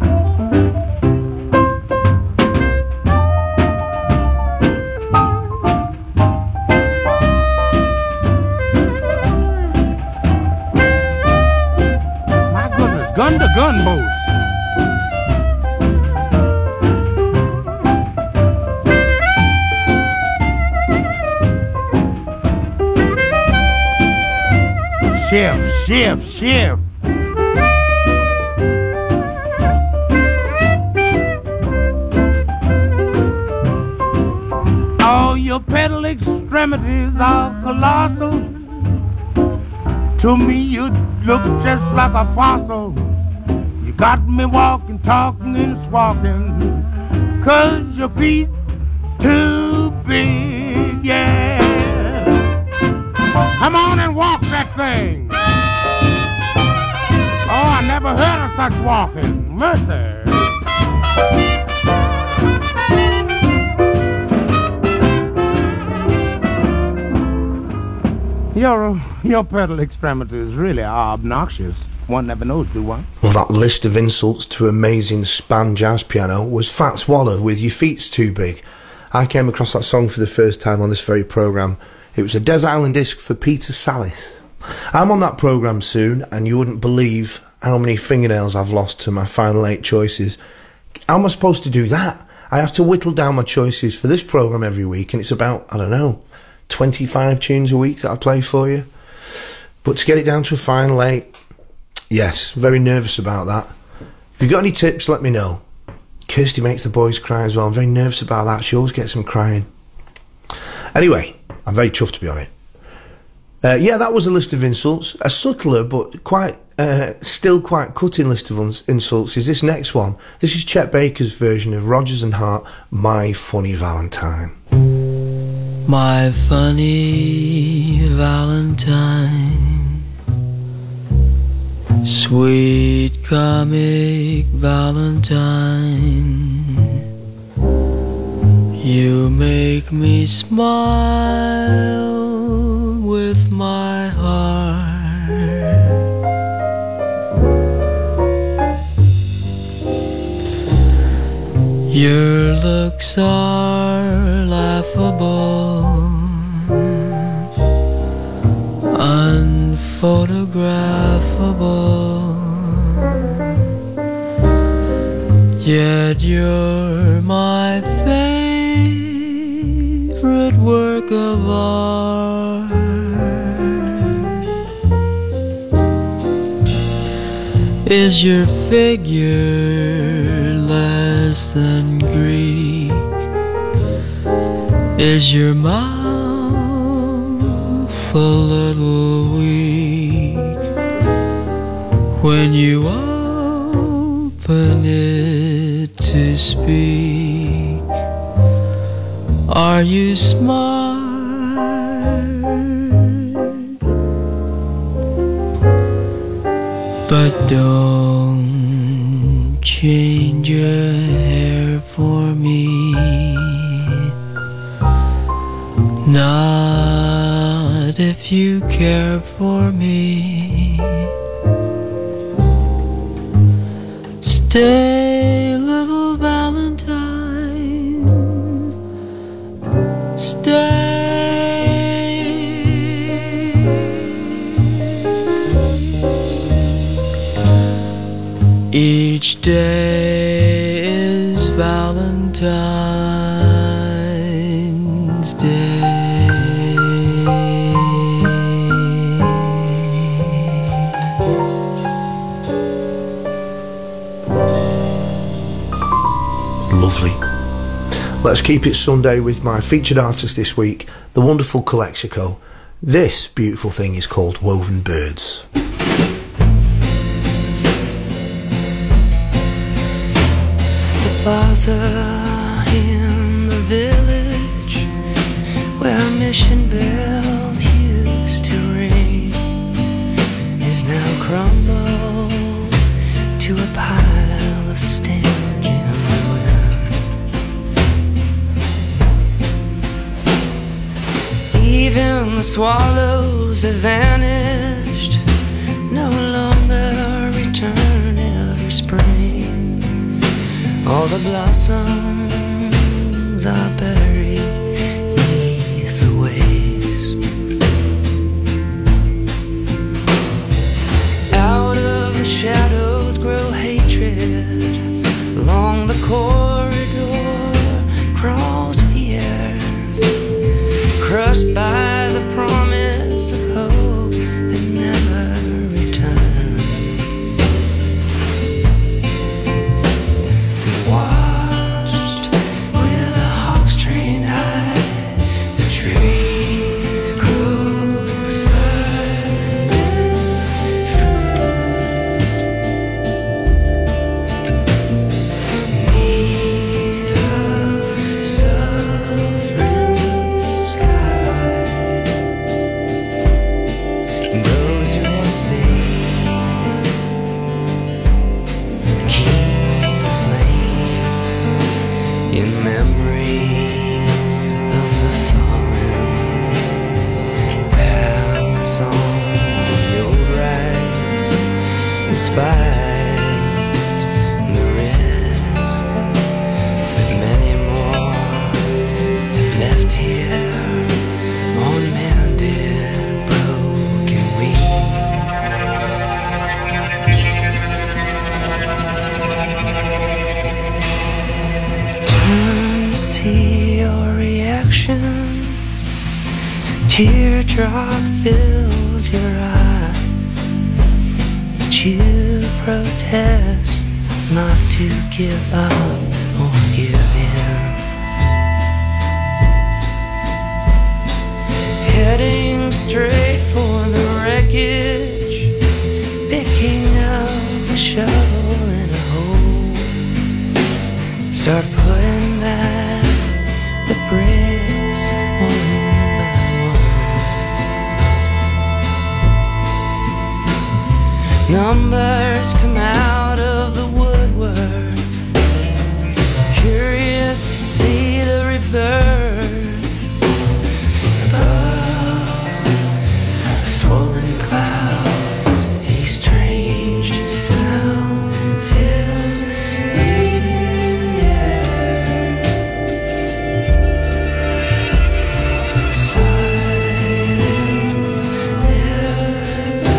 Gun to gun boats. Shift. All your pedal extremities are colossal. To me, you look just like a fossil. You got me walking, talking, and squawking, 'cause your feet too big, yeah. Come on and walk that thing. start walking. Mercy. Your pedal extremities really are obnoxious. One never knows, do one? Well, that list of insults to amazing span jazz piano was Fats Waller with Your Feet's Too Big. I came across that song for the first time on this very programme. It was a Des Island disc for Peter Sallis. I'm on that programme soon, and you wouldn't believe how many fingernails I've lost to my final 8 choices. How am I supposed to do that? I have to whittle down my choices for this programme every week, and it's about, I don't know, 25 tunes a week that I play for you. But to get it down to a final 8, yes, very nervous about that. If you've got any tips, let me know. Kirsty makes the boys cry as well. I'm very nervous about that. She always gets them crying. Anyway, I'm very chuffed to be on it. Yeah, that was a list of insults. A subtler but still quite cutting list of insults is this next one. This is Chet Baker's version of Rodgers and Hart, My Funny Valentine. My funny Valentine, sweet comic Valentine, you make me smile with my heart. Your looks are laughable, unphotographable, yet you're my favorite work of art. Is your figure less than Greek? Is your mouth a little weak when you open it to speak? Are you smart? But don't change your hair for me, not if you care for me. Stay, little Valentine, stay. Each day is Valentine's Day. Lovely. Let's keep it Sunday with my featured artist this week, the wonderful Calexico. This beautiful thing is called Woven Birds. Plaza in the village where mission bells used to ring is now crumbled to a pile of stench and ruin. Even the swallows have vanished, no longer return every spring. All the blossoms are buried beneath the waste. Out of the shadows grow hatred. Along the corridor crawls fear, crushed by the promise of hope that never returns. Watched with a hawk's trained eye memory of the fallen paths on the old rights, despite the risk that many more have left here on mended broken wings. Turn to see your reaction. Teardrop fills your eye, but you protest not to give up or give in. Heading straight for the wreckage, picking up a shovel in a hole. Start putting back the bricks one by one. Numbers come out of the woodwork, curious to see the rebirth above the swollen clouds. A strange sound fills the air. Silence never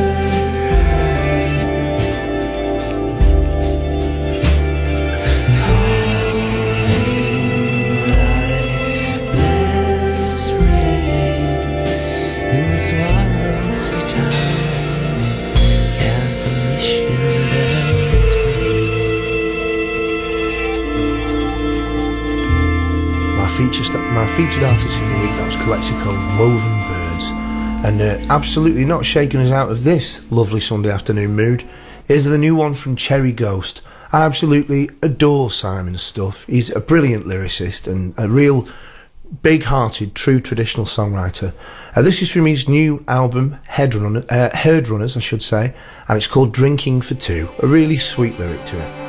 swallows return as the mission bells ring. My featured artist of the week, that was Calexico, Woven Birds. And absolutely not shaking us out of this lovely Sunday afternoon mood is the new one from Cherry Ghost. I absolutely adore Simon's stuff. He's a brilliant lyricist and a real big-hearted, true traditional songwriter. This is from his new album, Herdrunners, I should say, and it's called Drinking for Two. A really sweet lyric to it.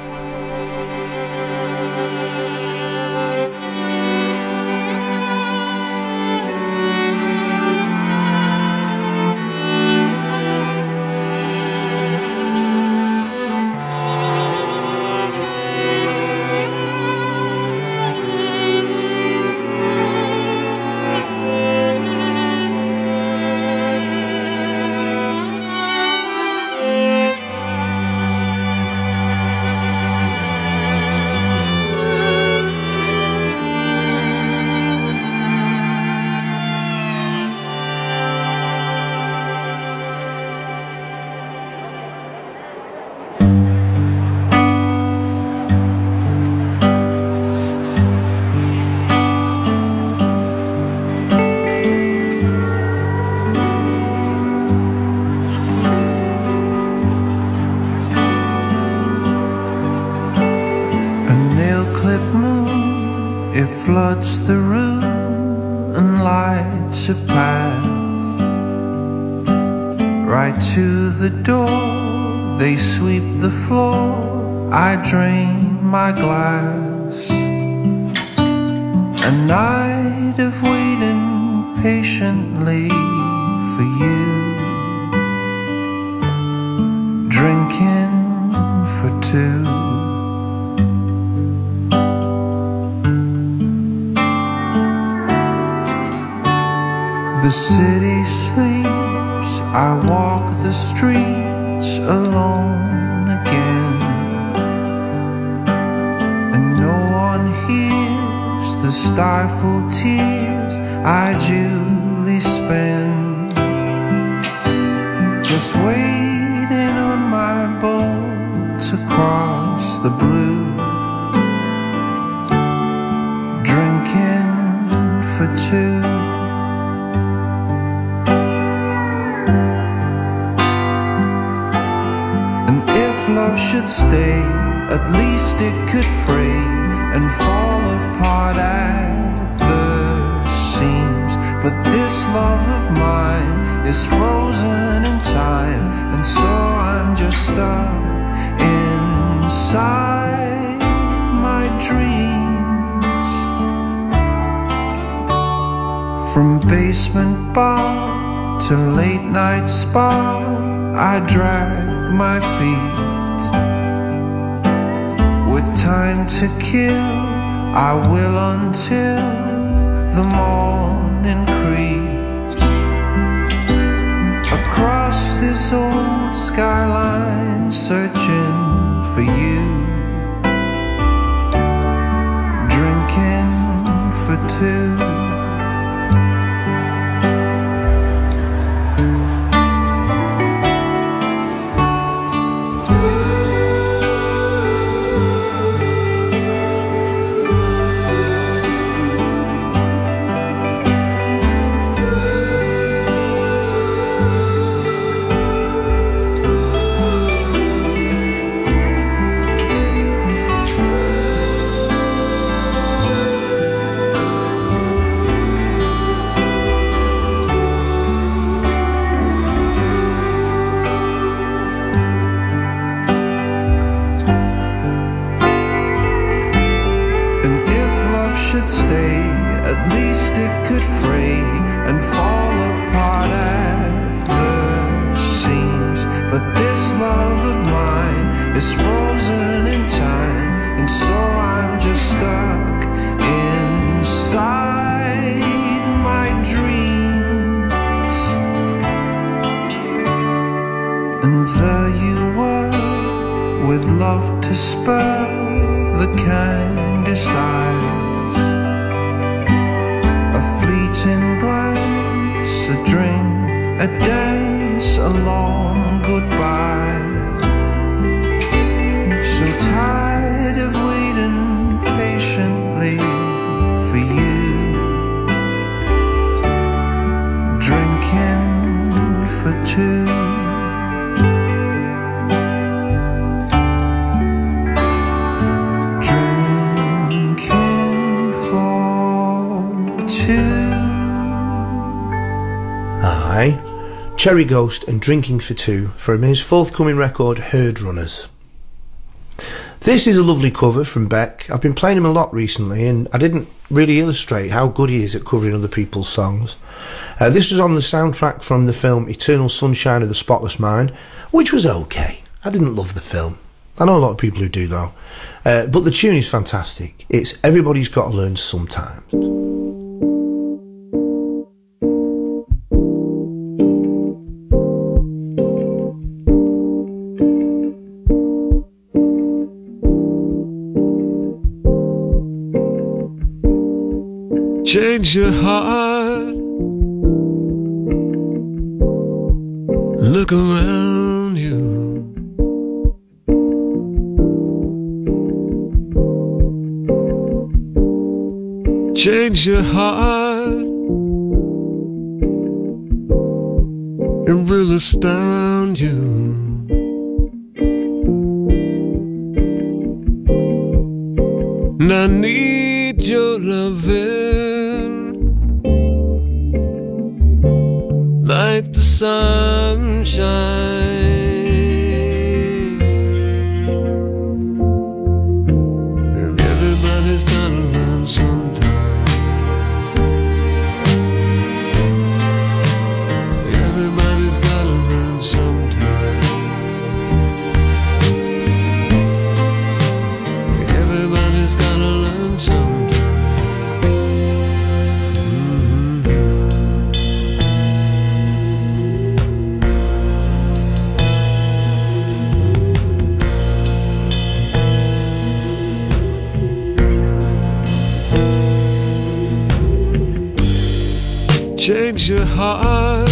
Floods the room and lights a path right to the door. They sweep the floor. I drain my glass. A night of waiting patiently for you, drinking for two. The city sleeps, I walk the streets alone again, and no one hears the stifled tears I duly spend, just waiting on my boat to cross the blue, drinking for two. Love should stay, at least it could fray and fall apart at the seams. But this love of mine is frozen in time, and so I'm just stuck inside my dreams. From basement bar to late night spa, I drag my feet. With time to kill, I will until the morning creeps. Across this old skyline, searching for you, drinking for two. Cherry Ghost and Drinking for Two from his forthcoming record Herd Runners. This is a lovely cover from Beck. I've been playing him a lot recently and I didn't really illustrate how good he is at covering other people's songs. This was on the soundtrack from the film Eternal Sunshine of the Spotless Mind, which was okay. I didn't love the film. I know a lot of people who do though. But the tune is fantastic. It's Everybody's Got to Learn Sometimes. Change your heart. Look around you. Change your heart. It will astound you. And I need your loving like the sunshine. And everybody's gotta learn sometime. Everybody's gotta learn sometime. Everybody's gotta learn sometime. Change your heart.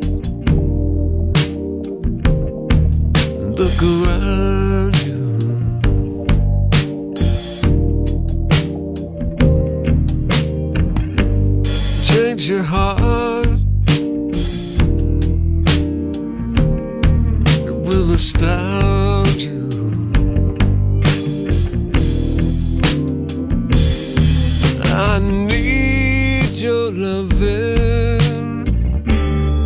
Look around you. Change your heart. It will astound you. I need your loving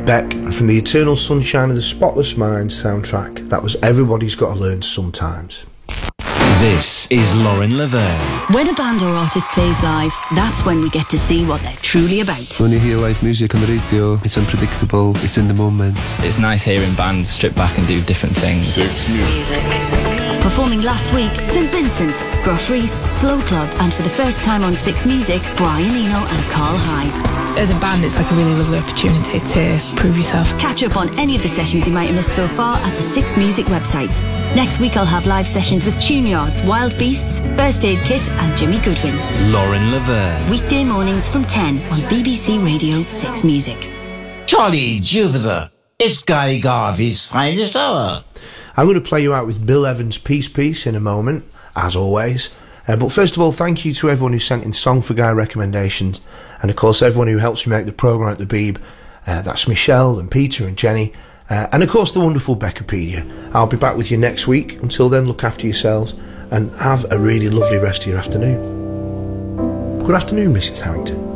Beck, and from the Eternal Sunshine of the Spotless Mind soundtrack, that was Everybody's Gotta Learn Sometimes. This is Lauren Laverne. When a band or artist plays live, that's when we get to see what they're truly about. When you hear live music on the radio, it's unpredictable, it's in the moment. It's nice hearing bands strip back and do different things. Six Music. Performing last week, St Vincent, Gruff Rhys, Slow Club, and for the first time on Six Music, Brian Eno and Carl Hyde. As a band, it's like a really lovely opportunity to prove yourself. Catch up on any of the sessions you might have missed so far at the Six Music website. Next week I'll have live sessions with Tune Yards, Wild Beasts, First Aid Kit and Jimmy Goodwin. Lauren Laverne. Weekday mornings from 10 on BBC Radio 6 Music. Jolly Jupiter, it's Guy Garvey's finest hour. I'm going to play you out with Bill Evans' Peace in a moment, as always. But first of all, thank you to everyone who sent in Song for Guy recommendations, and of course everyone who helps me make the programme at the Beeb. That's Michelle and Peter and Jenny, and of course the wonderful Beccapedia. I'll be back with you next week. Until then, look after yourselves and have a really lovely rest of your afternoon. Good afternoon, Mrs. Harrington.